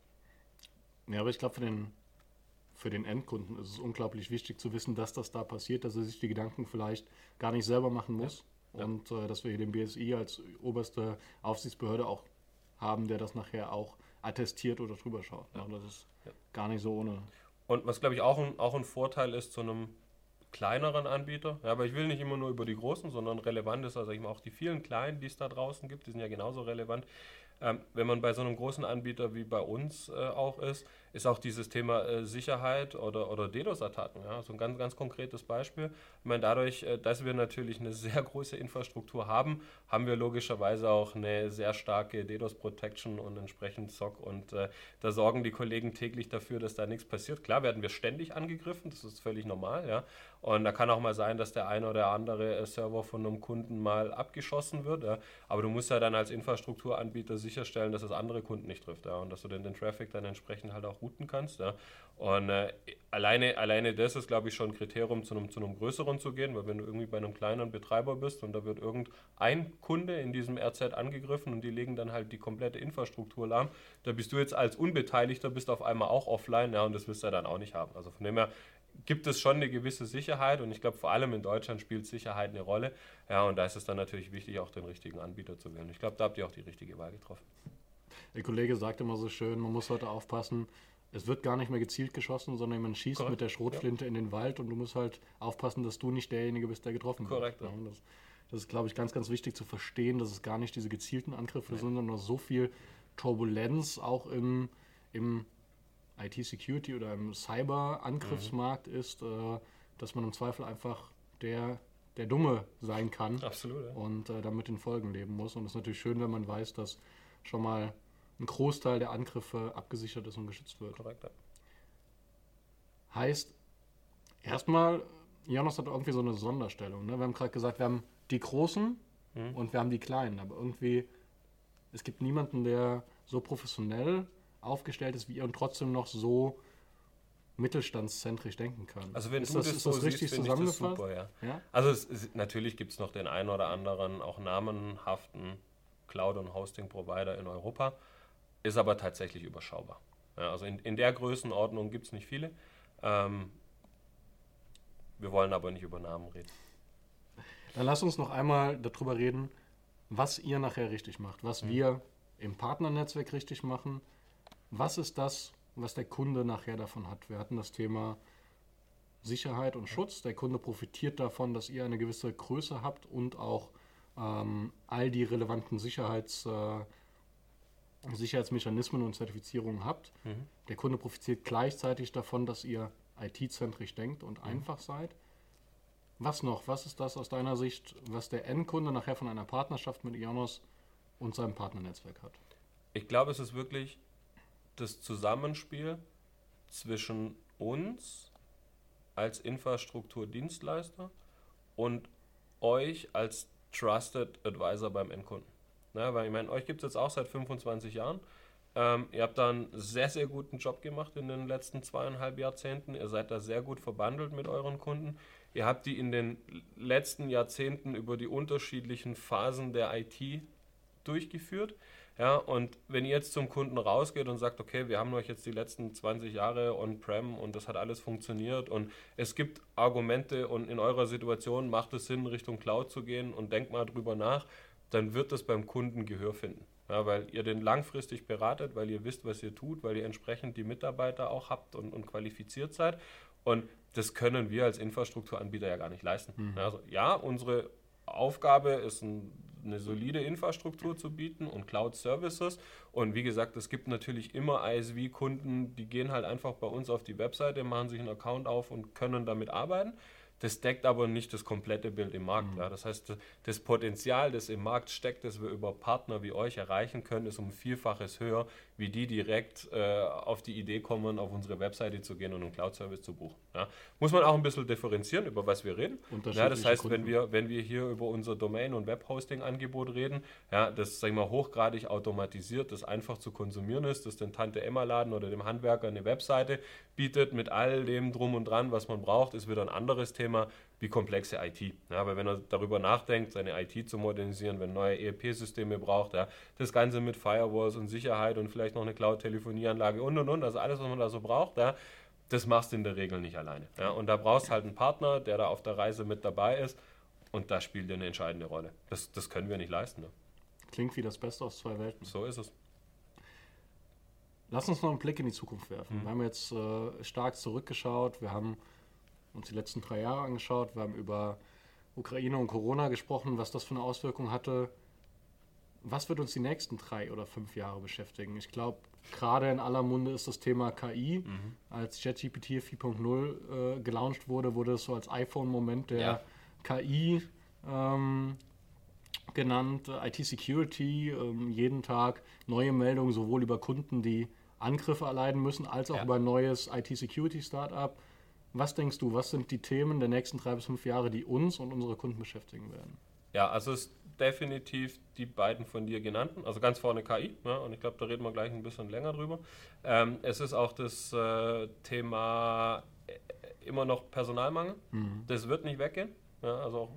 Ja, aber ich glaube, für den, für den Endkunden ist es unglaublich wichtig zu wissen, dass das da passiert, dass er sich die Gedanken vielleicht gar nicht selber machen muss. Ja. Und äh, dass wir hier den B S I als oberste Aufsichtsbehörde auch haben, der das nachher auch attestiert oder drüber schaut. Ja. Ja, das ist ja. gar nicht so ohne. Und was, glaube ich, auch ein, auch ein Vorteil ist zu einem kleineren Anbieter, ja, aber ich will nicht immer nur über die großen, sondern relevant ist, also ich meine auch die vielen kleinen, die es da draußen gibt, die sind ja genauso relevant. Ähm, wenn man bei so einem großen Anbieter wie bei uns äh, auch ist, ist auch dieses Thema äh, Sicherheit oder, oder DDoS-Attacken. Ja? So ein ganz, ganz konkretes Beispiel. Ich meine, dadurch, äh, dass wir natürlich eine sehr große Infrastruktur haben, haben wir logischerweise auch eine sehr starke DDoS-Protection und entsprechend S O C. Und äh, da sorgen die Kollegen täglich dafür, dass da nichts passiert. Klar werden wir ständig angegriffen, das ist völlig normal. Ja? Und da kann auch mal sein, dass der eine oder andere äh, Server von einem Kunden mal abgeschossen wird. Ja? Aber du musst ja dann als Infrastrukturanbieter sicherstellen, dass es andere Kunden nicht trifft. Ja? Und dass du dann den Traffic dann entsprechend halt auch routen kannst. Ja? Und äh, alleine, alleine das ist, glaube ich, schon ein Kriterium, zu einem, zu einem größeren zu gehen, weil wenn du irgendwie bei einem kleinen Betreiber bist und da wird irgendein Kunde in diesem R Z angegriffen und die legen dann halt die komplette Infrastruktur lahm, da bist du jetzt als Unbeteiligter, bist auf einmal auch offline, ja, und das willst du ja dann auch nicht haben. Also von dem her gibt es schon eine gewisse Sicherheit und ich glaube, vor allem in Deutschland spielt Sicherheit eine Rolle. Ja, und da ist es dann natürlich wichtig, auch den richtigen Anbieter zu wählen. Ich glaube, da habt ihr auch die richtige Wahl getroffen. Der Kollege sagt immer so schön, man muss heute aufpassen, es wird gar nicht mehr gezielt geschossen, sondern man schießt Korrekt. mit der Schrotflinte ja. in den Wald und du musst halt aufpassen, dass du nicht derjenige bist, der getroffen Korrekt, wird. Ja. Ja, das, das ist, glaube ich, ganz, ganz wichtig zu verstehen, dass es gar nicht diese gezielten Angriffe sind, sondern so viel Turbulenz auch im, im I T-Security oder im Cyber-Angriffsmarkt mhm. ist, äh, dass man im Zweifel einfach der, der Dumme sein kann. Absolut, ja. Und äh, damit den Folgen leben muss. Und es ist natürlich schön, wenn man weiß, dass schon mal ein Großteil der Angriffe abgesichert ist und geschützt wird. Korrekt, ja. Heißt, erstmal, Jonas hat irgendwie so eine Sonderstellung. Ne? Wir haben gerade gesagt, wir haben die Großen mhm. und wir haben die Kleinen. Aber irgendwie, es gibt niemanden, der so professionell aufgestellt ist wie ihr und trotzdem noch so mittelstandszentrisch denken kann. Also wenn ist du das, das, ist so das richtig siehst, zusammengefasst? Super, ja. Ja? Also es ist, natürlich gibt es noch den einen oder anderen auch namenhaften Cloud- und Hosting-Provider in Europa, ist aber tatsächlich überschaubar. Ja, also in, in der Größenordnung gibt es nicht viele. Ähm, wir wollen aber nicht über Namen reden. Dann lass uns noch einmal darüber reden, was ihr nachher richtig macht, was mhm. wir im Partnernetzwerk richtig machen. Was ist das, was der Kunde nachher davon hat? Wir hatten das Thema Sicherheit und Schutz. Der Kunde profitiert davon, dass ihr eine gewisse Größe habt und auch ähm, all die relevanten Sicherheits, äh, Sicherheitsmechanismen und Zertifizierungen habt. Mhm. Der Kunde profitiert gleichzeitig davon, dass ihr I T-zentrisch denkt und mhm. einfach seid. Was noch? Was ist das aus deiner Sicht, was der Endkunde nachher von einer Partnerschaft mit IONOS und seinem Partnernetzwerk hat? Ich glaube, es ist wirklich das Zusammenspiel zwischen uns als Infrastrukturdienstleister und euch als Trusted Advisor beim Endkunden. Na, weil ich meine, euch gibt es jetzt auch seit fünfundzwanzig Jahren. Ähm, ihr habt da einen sehr, sehr guten Job gemacht in den letzten zweieinhalb Jahrzehnten. Ihr seid da sehr gut verbandelt mit euren Kunden. Ihr habt die in den letzten Jahrzehnten über die unterschiedlichen Phasen der I T durchgeführt. Ja, und wenn ihr jetzt zum Kunden rausgeht und sagt, okay, wir haben euch jetzt die letzten zwanzig Jahre on-prem und das hat alles funktioniert und es gibt Argumente und in eurer Situation macht es Sinn, Richtung Cloud zu gehen und denkt mal drüber nach, dann wird das beim Kunden Gehör finden. Ja, weil ihr den langfristig beratet, weil ihr wisst, was ihr tut, weil ihr entsprechend die Mitarbeiter auch habt und, und qualifiziert seid. Und das können wir als Infrastrukturanbieter ja gar nicht leisten. Mhm. Also, ja, unsere Aufgabe ist, ein, eine solide Infrastruktur zu bieten und Cloud-Services. Und wie gesagt, es gibt natürlich immer I S V-Kunden, die gehen halt einfach bei uns auf die Webseite, machen sich einen Account auf und können damit arbeiten. Das deckt aber nicht das komplette Bild im Markt. Mhm. Ja. Das heißt, das Potenzial, das im Markt steckt, das wir über Partner wie euch erreichen können, ist um ein Vielfaches höher, wie die direkt äh, auf die Idee kommen, auf unsere Webseite zu gehen und einen Cloud-Service zu buchen. Ja. Muss man auch ein bisschen differenzieren, über was wir reden. Ja, das heißt, wenn wir, wenn wir hier über unser Domain- und Webhosting-Angebot reden, ja, das sag ich mal, hochgradig automatisiert, das einfach zu konsumieren ist, das den Tante-Emma-Laden oder dem Handwerker eine Webseite bietet mit all dem Drum und Dran, was man braucht, ist wieder ein anderes Thema wie komplexe I T. Ja, weil wenn er darüber nachdenkt, seine I T zu modernisieren, wenn er neue E R P-Systeme braucht, ja, das Ganze mit Firewalls und Sicherheit und vielleicht noch eine Cloud-Telefonieanlage und und und, also alles, was man da so braucht, ja, das machst du in der Regel nicht alleine. Ja, und da brauchst halt einen Partner, der da auf der Reise mit dabei ist und da spielt er eine entscheidende Rolle. Das, das können wir nicht leisten. Ne? Klingt wie das Beste aus zwei Welten. So ist es. Lass uns noch einen Blick in die Zukunft werfen. Mhm. Wir haben jetzt äh, stark zurückgeschaut, wir haben uns die letzten drei Jahre angeschaut, wir haben über Ukraine und Corona gesprochen, was das für eine Auswirkung hatte. Was wird uns die nächsten drei oder fünf Jahre beschäftigen? Ich glaube, gerade in aller Munde ist das Thema K I. Mhm. Als ChatGPT vier Punkt null äh, gelauncht wurde, wurde es so als iPhone-Moment der ja. K I ähm, genannt. I T-Security, ähm, jeden Tag neue Meldungen, sowohl über Kunden, die Angriffe erleiden müssen, als auch ja. über ein neues I T-Security-Startup. Was denkst du, was sind die Themen der nächsten drei bis fünf Jahre, die uns und unsere Kunden beschäftigen werden? Ja, also es ist definitiv die beiden von dir genannten, also ganz vorne K I, ja, und ich glaube, da reden wir gleich ein bisschen länger drüber. Ähm, es ist auch das äh, Thema äh, immer noch Personalmangel, mhm. das wird nicht weggehen, ja, also auch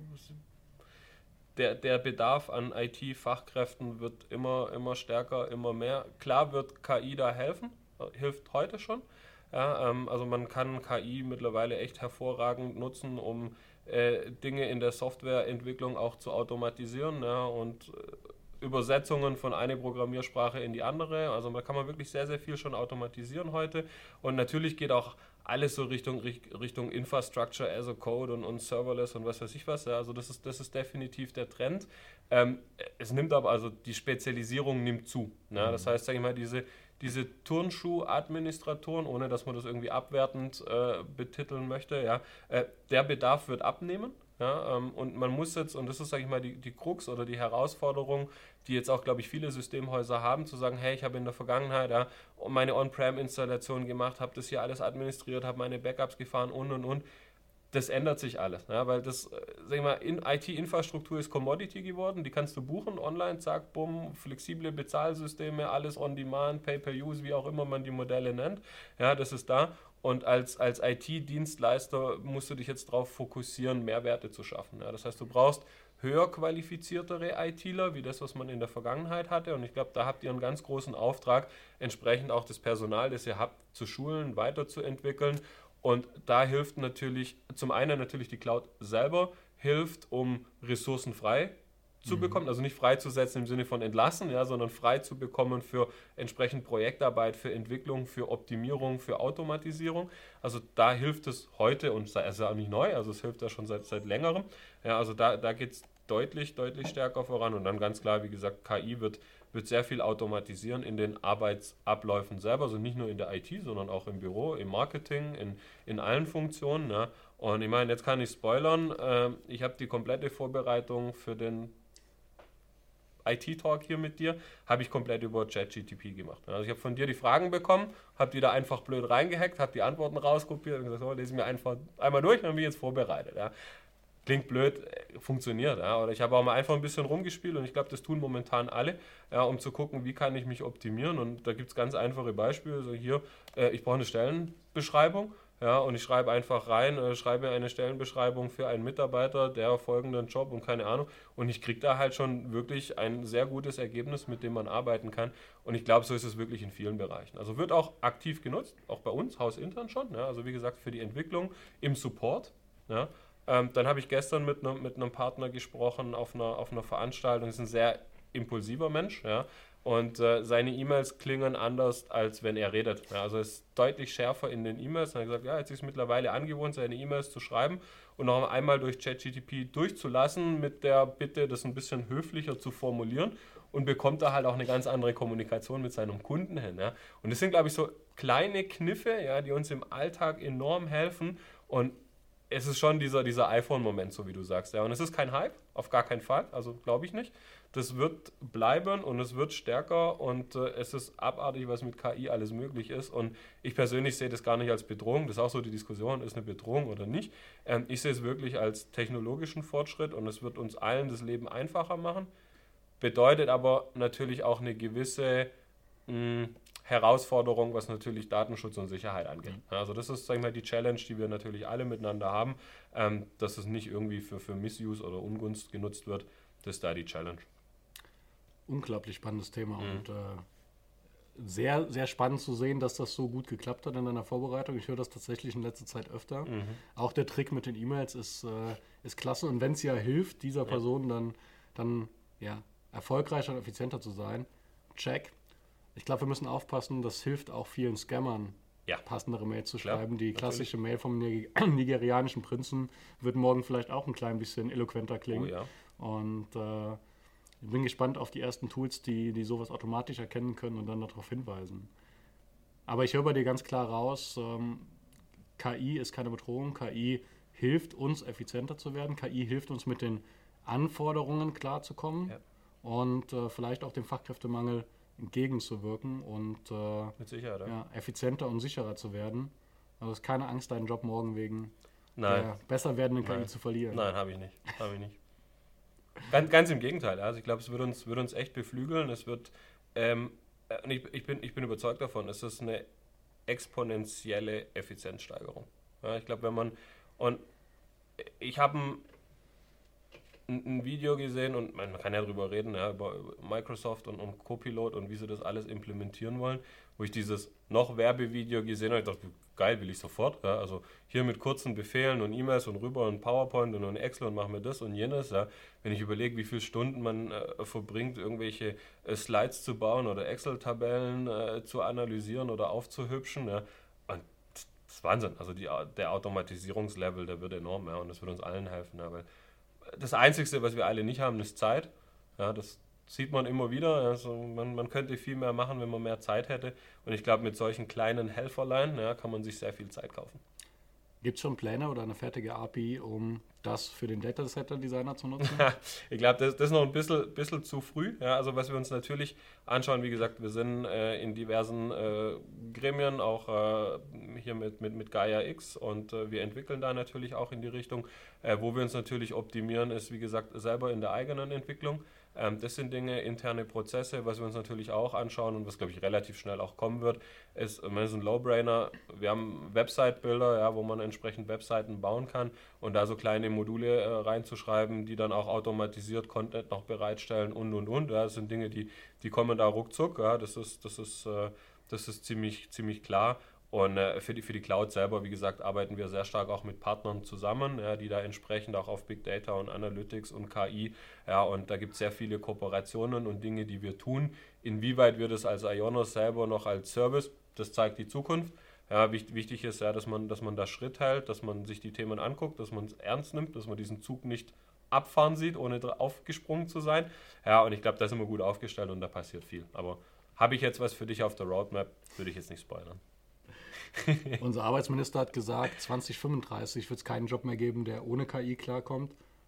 der, der Bedarf an I T-Fachkräften wird immer, immer stärker, immer mehr. Klar wird K I da helfen, hilft heute schon. Ja, ähm, also man kann K I mittlerweile echt hervorragend nutzen, um äh, Dinge in der Softwareentwicklung auch zu automatisieren, ja, und äh, Übersetzungen von einer Programmiersprache in die andere. Also da kann man wirklich sehr, sehr viel schon automatisieren heute. Und natürlich geht auch alles so Richtung, Richtung Infrastructure as a Code und, und Serverless und was weiß ich was. Ja, also das ist, das ist definitiv der Trend. Ähm, es nimmt aber, also die Spezialisierung nimmt zu. Ja, das heißt, sage ich mal, diese Diese Turnschuh-Administratoren, ohne dass man das irgendwie abwertend äh, betiteln möchte, ja, äh, der Bedarf wird abnehmen. Ja, ähm, und man muss jetzt, und das ist, sage ich mal, die, die Krux oder die Herausforderung, die jetzt auch, glaube ich, viele Systemhäuser haben, zu sagen, hey, ich habe in der Vergangenheit ja, meine On-Prem-Installation gemacht, habe das hier alles administriert, habe meine Backups gefahren und, und, und. Das ändert sich alles, ja, weil das, sag ich mal, in I T-Infrastruktur ist Commodity geworden, die kannst du buchen online, zack, bumm, flexible Bezahlsysteme, alles on demand, Pay-per-Use, wie auch immer man die Modelle nennt, ja, das ist da. Und als, als I T-Dienstleister musst du dich jetzt darauf fokussieren, Mehrwerte zu schaffen. Ja. Das heißt, du brauchst höher qualifiziertere ITler, wie das, was man in der Vergangenheit hatte. Und ich glaube, da habt ihr einen ganz großen Auftrag, entsprechend auch das Personal, das ihr habt, zu schulen, weiterzuentwickeln. Und da hilft natürlich, zum einen natürlich die Cloud selber, hilft, um Ressourcen frei zu bekommen, also nicht freizusetzen im Sinne von entlassen, ja, sondern frei zu bekommen für entsprechend Projektarbeit, für Entwicklung, für Optimierung, für Automatisierung. Also da hilft es heute, und es ist ja auch nicht neu, also es hilft ja schon seit, seit längerem. Ja, also da, da geht es deutlich, deutlich stärker voran. Und dann ganz klar, wie gesagt, K I wird, wird sehr viel automatisieren in den Arbeitsabläufen selber, also nicht nur in der I T, sondern auch im Büro, im Marketing, in, in allen Funktionen. Ja. Und ich meine, jetzt kann ich spoilern, äh, ich habe die komplette Vorbereitung für den I T-Talk hier mit dir, habe ich komplett über ChatGPT gemacht. Also ich habe von dir die Fragen bekommen, habe die da einfach blöd reingehackt, habe die Antworten rauskopiert und gesagt, so, lese ich mir einfach einmal durch und dann bin ich jetzt vorbereitet. Ja. Klingt blöd, funktioniert. Ja. Oder ich habe auch mal einfach ein bisschen rumgespielt und ich glaube, das tun momentan alle, ja, um zu gucken, wie kann ich mich optimieren. Und da gibt es ganz einfache Beispiele. Also hier, äh, ich brauche eine Stellenbeschreibung. Ja, und ich schreibe einfach rein, äh, schreibe eine Stellenbeschreibung für einen Mitarbeiter, der folgenden Job und keine Ahnung. Und ich kriege da halt schon wirklich ein sehr gutes Ergebnis, mit dem man arbeiten kann. Und ich glaube, so ist es wirklich in vielen Bereichen. Also wird auch aktiv genutzt, auch bei uns, hausintern schon. Ja, also wie gesagt, für die Entwicklung im Support. Ja. Ähm, dann habe ich gestern mit einem mit einem Partner gesprochen auf einer, auf einer Veranstaltung. Das ist ein sehr impulsiver Mensch, ja. Und äh, seine E-Mails klingen anders, als wenn er redet. Ja, also es ist deutlich schärfer in den E-Mails. Er hat gesagt, ja, jetzt ist es mittlerweile angewohnt, seine E-Mails zu schreiben und noch einmal durch ChatGPT durchzulassen mit der Bitte, das ein bisschen höflicher zu formulieren und bekommt da halt auch eine ganz andere Kommunikation mit seinem Kunden hin. Ja. Und das sind, glaube ich, so kleine Kniffe, ja, die uns im Alltag enorm helfen. Und es ist schon dieser, dieser iPhone-Moment, so wie du sagst. Ja. Und es ist kein Hype, auf gar keinen Fall, also glaube ich nicht. Das wird bleiben und es wird stärker und äh, es ist abartig, was mit K I alles möglich ist. Und ich persönlich sehe das gar nicht als Bedrohung. Das ist auch so die Diskussion, ist eine Bedrohung oder nicht. Ähm, ich sehe es wirklich als technologischen Fortschritt und es wird uns allen das Leben einfacher machen. Bedeutet aber natürlich auch eine gewisse mh, Herausforderung, was natürlich Datenschutz und Sicherheit angeht. Also das ist, sag ich mal, die Challenge, die wir natürlich alle miteinander haben, ähm, dass es nicht irgendwie für, für Misuse oder Ungunst genutzt wird. Das ist da die Challenge. Unglaublich spannendes Thema Mhm. und äh, sehr, sehr spannend zu sehen, dass das so gut geklappt hat in deiner Vorbereitung. Ich höre das tatsächlich in letzter Zeit öfter. Mhm. Auch der Trick mit den E-Mails ist, äh, ist klasse und wenn es ja hilft, dieser Ja. Person dann, dann ja, erfolgreicher und effizienter zu sein, check. Ich glaube, wir müssen aufpassen, das hilft auch vielen Scammern, Ja. passendere Mails zu Klar, schreiben. Die natürlich. klassische Mail vom Niger- nigerianischen Prinzen wird morgen vielleicht auch ein klein bisschen eloquenter klingen. Oh ja. Und äh, ich bin gespannt auf die ersten Tools, die, die sowas automatisch erkennen können und dann darauf hinweisen. Aber ich höre bei dir ganz klar raus, ähm, K I ist keine Bedrohung. K I hilft uns, effizienter zu werden. K I hilft uns, mit den Anforderungen klarzukommen Ja. und äh, vielleicht auch dem Fachkräftemangel entgegenzuwirken und äh, Mit Sicherheit. Ja. ja, effizienter und sicherer zu werden. Also es ist keine Angst, deinen Job morgen wegen Nein. der besser werdenden K I Nein. zu verlieren. Nein, habe ich nicht. Habe ich nicht. Ganz, ganz im Gegenteil. Also ich glaube, es wird uns, wird uns echt beflügeln. Es wird, ähm, und ich, ich, bin, ich bin überzeugt davon, es ist eine exponentielle Effizienzsteigerung. Ja, ich glaube, wenn man, und ich habe ein, ein Video gesehen und man kann ja drüber reden, ja, über Microsoft und, und Copilot und wie sie das alles implementieren wollen, wo ich dieses noch Werbevideo gesehen habe, ich dachte, geil, will ich sofort. Ja, also hier mit kurzen Befehlen und E-Mails und rüber und PowerPoint und, und Excel und machen wir das und jenes. Ja. Wenn ich überlege, wie viele Stunden man äh, verbringt, irgendwelche äh, Slides zu bauen oder Excel-Tabellen äh, zu analysieren oder aufzuhübschen. Ja. Und das ist Wahnsinn. Also die, der Automatisierungslevel, der wird enorm, ja, und das wird uns allen helfen. Ja, weil das Einzige, was wir alle nicht haben, ist Zeit. Ja, das sieht man immer wieder. Also man, man könnte viel mehr machen, wenn man mehr Zeit hätte. Und ich glaube, mit solchen kleinen Helferlein, ja, kann man sich sehr viel Zeit kaufen. Gibt es schon Pläne oder eine fertige A P I, um das für den Dataset-Designer zu nutzen? Ich glaube, das, das ist noch ein bisschen, bisschen zu früh. Ja, also was wir uns natürlich anschauen, wie gesagt, wir sind äh, in diversen äh, Gremien, auch äh, hier mit, mit, mit Gaia X und äh, wir entwickeln da natürlich auch in die Richtung. Äh, wo wir uns natürlich optimieren, ist, wie gesagt, selber in der eigenen Entwicklung. Ähm, das sind Dinge, interne Prozesse, was wir uns natürlich auch anschauen und was, glaube ich, relativ schnell auch kommen wird, ist, man ist ein Low-Brainer. Wir haben Website-Builder, ja, wo man entsprechend Webseiten bauen kann und da so kleine Module äh, reinzuschreiben, die dann auch automatisiert Content noch bereitstellen und, und, und. Ja, das sind Dinge, die, die kommen da ruckzuck. Ja, das ist, das ist, äh, das ist ziemlich, ziemlich klar. Und äh, für, die, für die Cloud selber, wie gesagt, arbeiten wir sehr stark auch mit Partnern zusammen, ja, die da entsprechend auch auf Big Data und Analytics und K I, ja, und da gibt es sehr viele Kooperationen und Dinge, die wir tun. Inwieweit wir das als Ionos selber noch als Service, das zeigt die Zukunft. Ja, wichtig, wichtig ist ja, dass man, dass man da Schritt hält, dass man sich die Themen anguckt, dass man es ernst nimmt, dass man diesen Zug nicht abfahren sieht, ohne aufgesprungen zu sein. Ja, und ich glaube, da sind wir gut aufgestellt und da passiert viel. Aber habe ich jetzt was für dich auf der Roadmap, würde ich jetzt nicht spoilern. Unser Arbeitsminister hat gesagt, zwanzig fünfunddreißig wird es keinen Job mehr geben, der ohne K I klarkommt.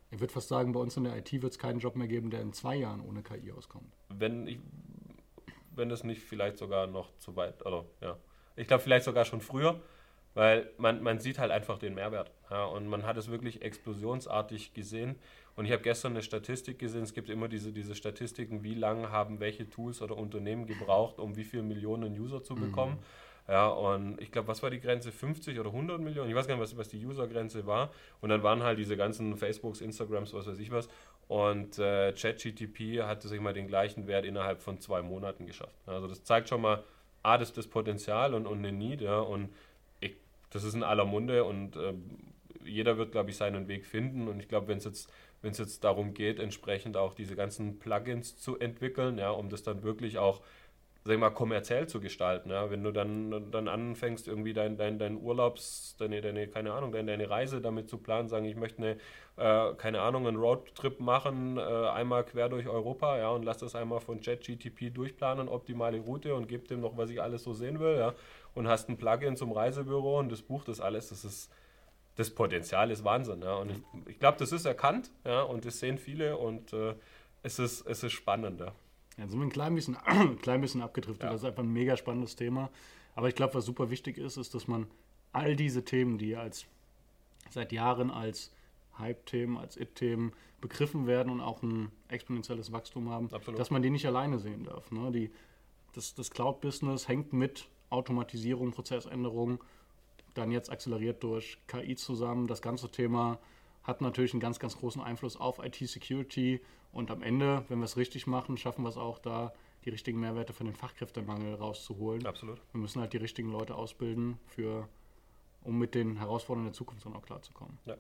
Ich würde fast sagen, bei uns in der I T wird es keinen Job mehr geben, der in zwei Jahren ohne K I auskommt. Wenn ich, wenn das nicht vielleicht sogar noch zu weit, oder ja, ich glaube vielleicht sogar schon früher, weil man, man sieht halt einfach den Mehrwert. Ja, und man hat es wirklich explosionsartig gesehen. Und ich habe gestern eine Statistik gesehen, es gibt immer diese, diese Statistiken, wie lange haben welche Tools oder Unternehmen gebraucht, um wie viele Millionen User zu bekommen. Mhm. Ja, und ich glaube, was war die Grenze? fünfzig oder hundert Millionen? Ich weiß gar nicht, was, was die User-Grenze war. Und dann waren halt diese ganzen Facebooks, Instagrams, was weiß ich was. Und äh, ChatGPT hatte sich mal den gleichen Wert innerhalb von zwei Monaten geschafft. Also das zeigt schon mal, A, das, das Potenzial und, und eine Need. Ja, und ich, das ist in aller Munde und äh, jeder wird, glaube ich, seinen Weg finden. Und ich glaube, wenn es jetzt, wenn es jetzt darum geht, entsprechend auch diese ganzen Plugins zu entwickeln, ja, um das dann wirklich auch, sag ich mal, kommerziell zu gestalten. Ja? Wenn du dann, dann anfängst, irgendwie dein, dein, dein Urlaubs, deine, deine, keine Ahnung, deine, deine Reise damit zu planen, sagen, ich möchte eine, äh, keine Ahnung, einen Roadtrip machen, äh, einmal quer durch Europa, ja, und lass das einmal von ChatGPT durchplanen, optimale Route und gib dem noch, was ich alles so sehen will, ja, und hast ein Plugin zum Reisebüro und das bucht das alles, das ist, das Potenzial ist Wahnsinn, ja, und ich, ich glaube, das ist erkannt, ja, und das sehen viele und äh, es ist, es ist spannend, ja. Ja, sind wir ein klein bisschen, ein klein bisschen abgedriftet. Ja. Das ist einfach ein mega spannendes Thema. Aber ich glaube, was super wichtig ist, ist, dass man all diese Themen, die als seit Jahren als Hype-Themen, als It-Themen begriffen werden und auch ein exponentielles Wachstum haben, Absolut. dass man die nicht alleine sehen darf. Ne? Die, das das Cloud-Business hängt mit Automatisierung, Prozessänderung, dann jetzt akzeleriert durch K I zusammen. Das ganze Thema hat natürlich einen ganz, ganz großen Einfluss auf I T-Security. Und am Ende, wenn wir es richtig machen, schaffen wir es auch, da die richtigen Mehrwerte für den Fachkräftemangel rauszuholen. Absolut. Wir müssen halt die richtigen Leute ausbilden, für, um mit den Herausforderungen der Zukunft dann auch klarzukommen. Ja.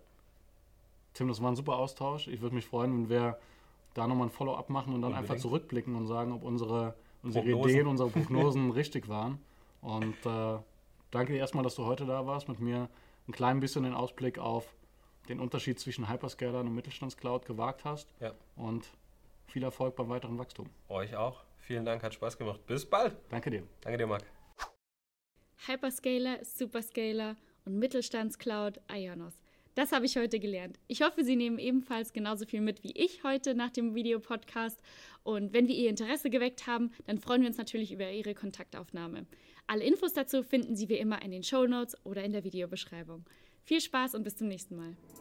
Tim, das war ein super Austausch. Ich würde mich freuen, wenn wir da nochmal ein Follow-up machen und dann Unbedingt. einfach zurückblicken und sagen, ob unsere, unsere Ideen, unsere Prognosen richtig waren. Und äh, danke dir erstmal, dass du heute da warst, mit mir ein klein bisschen den Ausblick auf den Unterschied zwischen Hyperscalern und Mittelstandscloud gewagt hast. Ja. Und viel Erfolg beim weiteren Wachstum. Euch auch. Vielen Dank, hat Spaß gemacht. Bis bald. Danke dir. Danke dir, Marc. Hyperscaler, Superscaler und Mittelstandscloud Ionos. Das habe ich heute gelernt. Ich hoffe, Sie nehmen ebenfalls genauso viel mit wie ich heute nach dem Videopodcast. Und wenn wir Ihr Interesse geweckt haben, dann freuen wir uns natürlich über Ihre Kontaktaufnahme. Alle Infos dazu finden Sie wie immer in den Shownotes oder in der Videobeschreibung. Viel Spaß und bis zum nächsten Mal.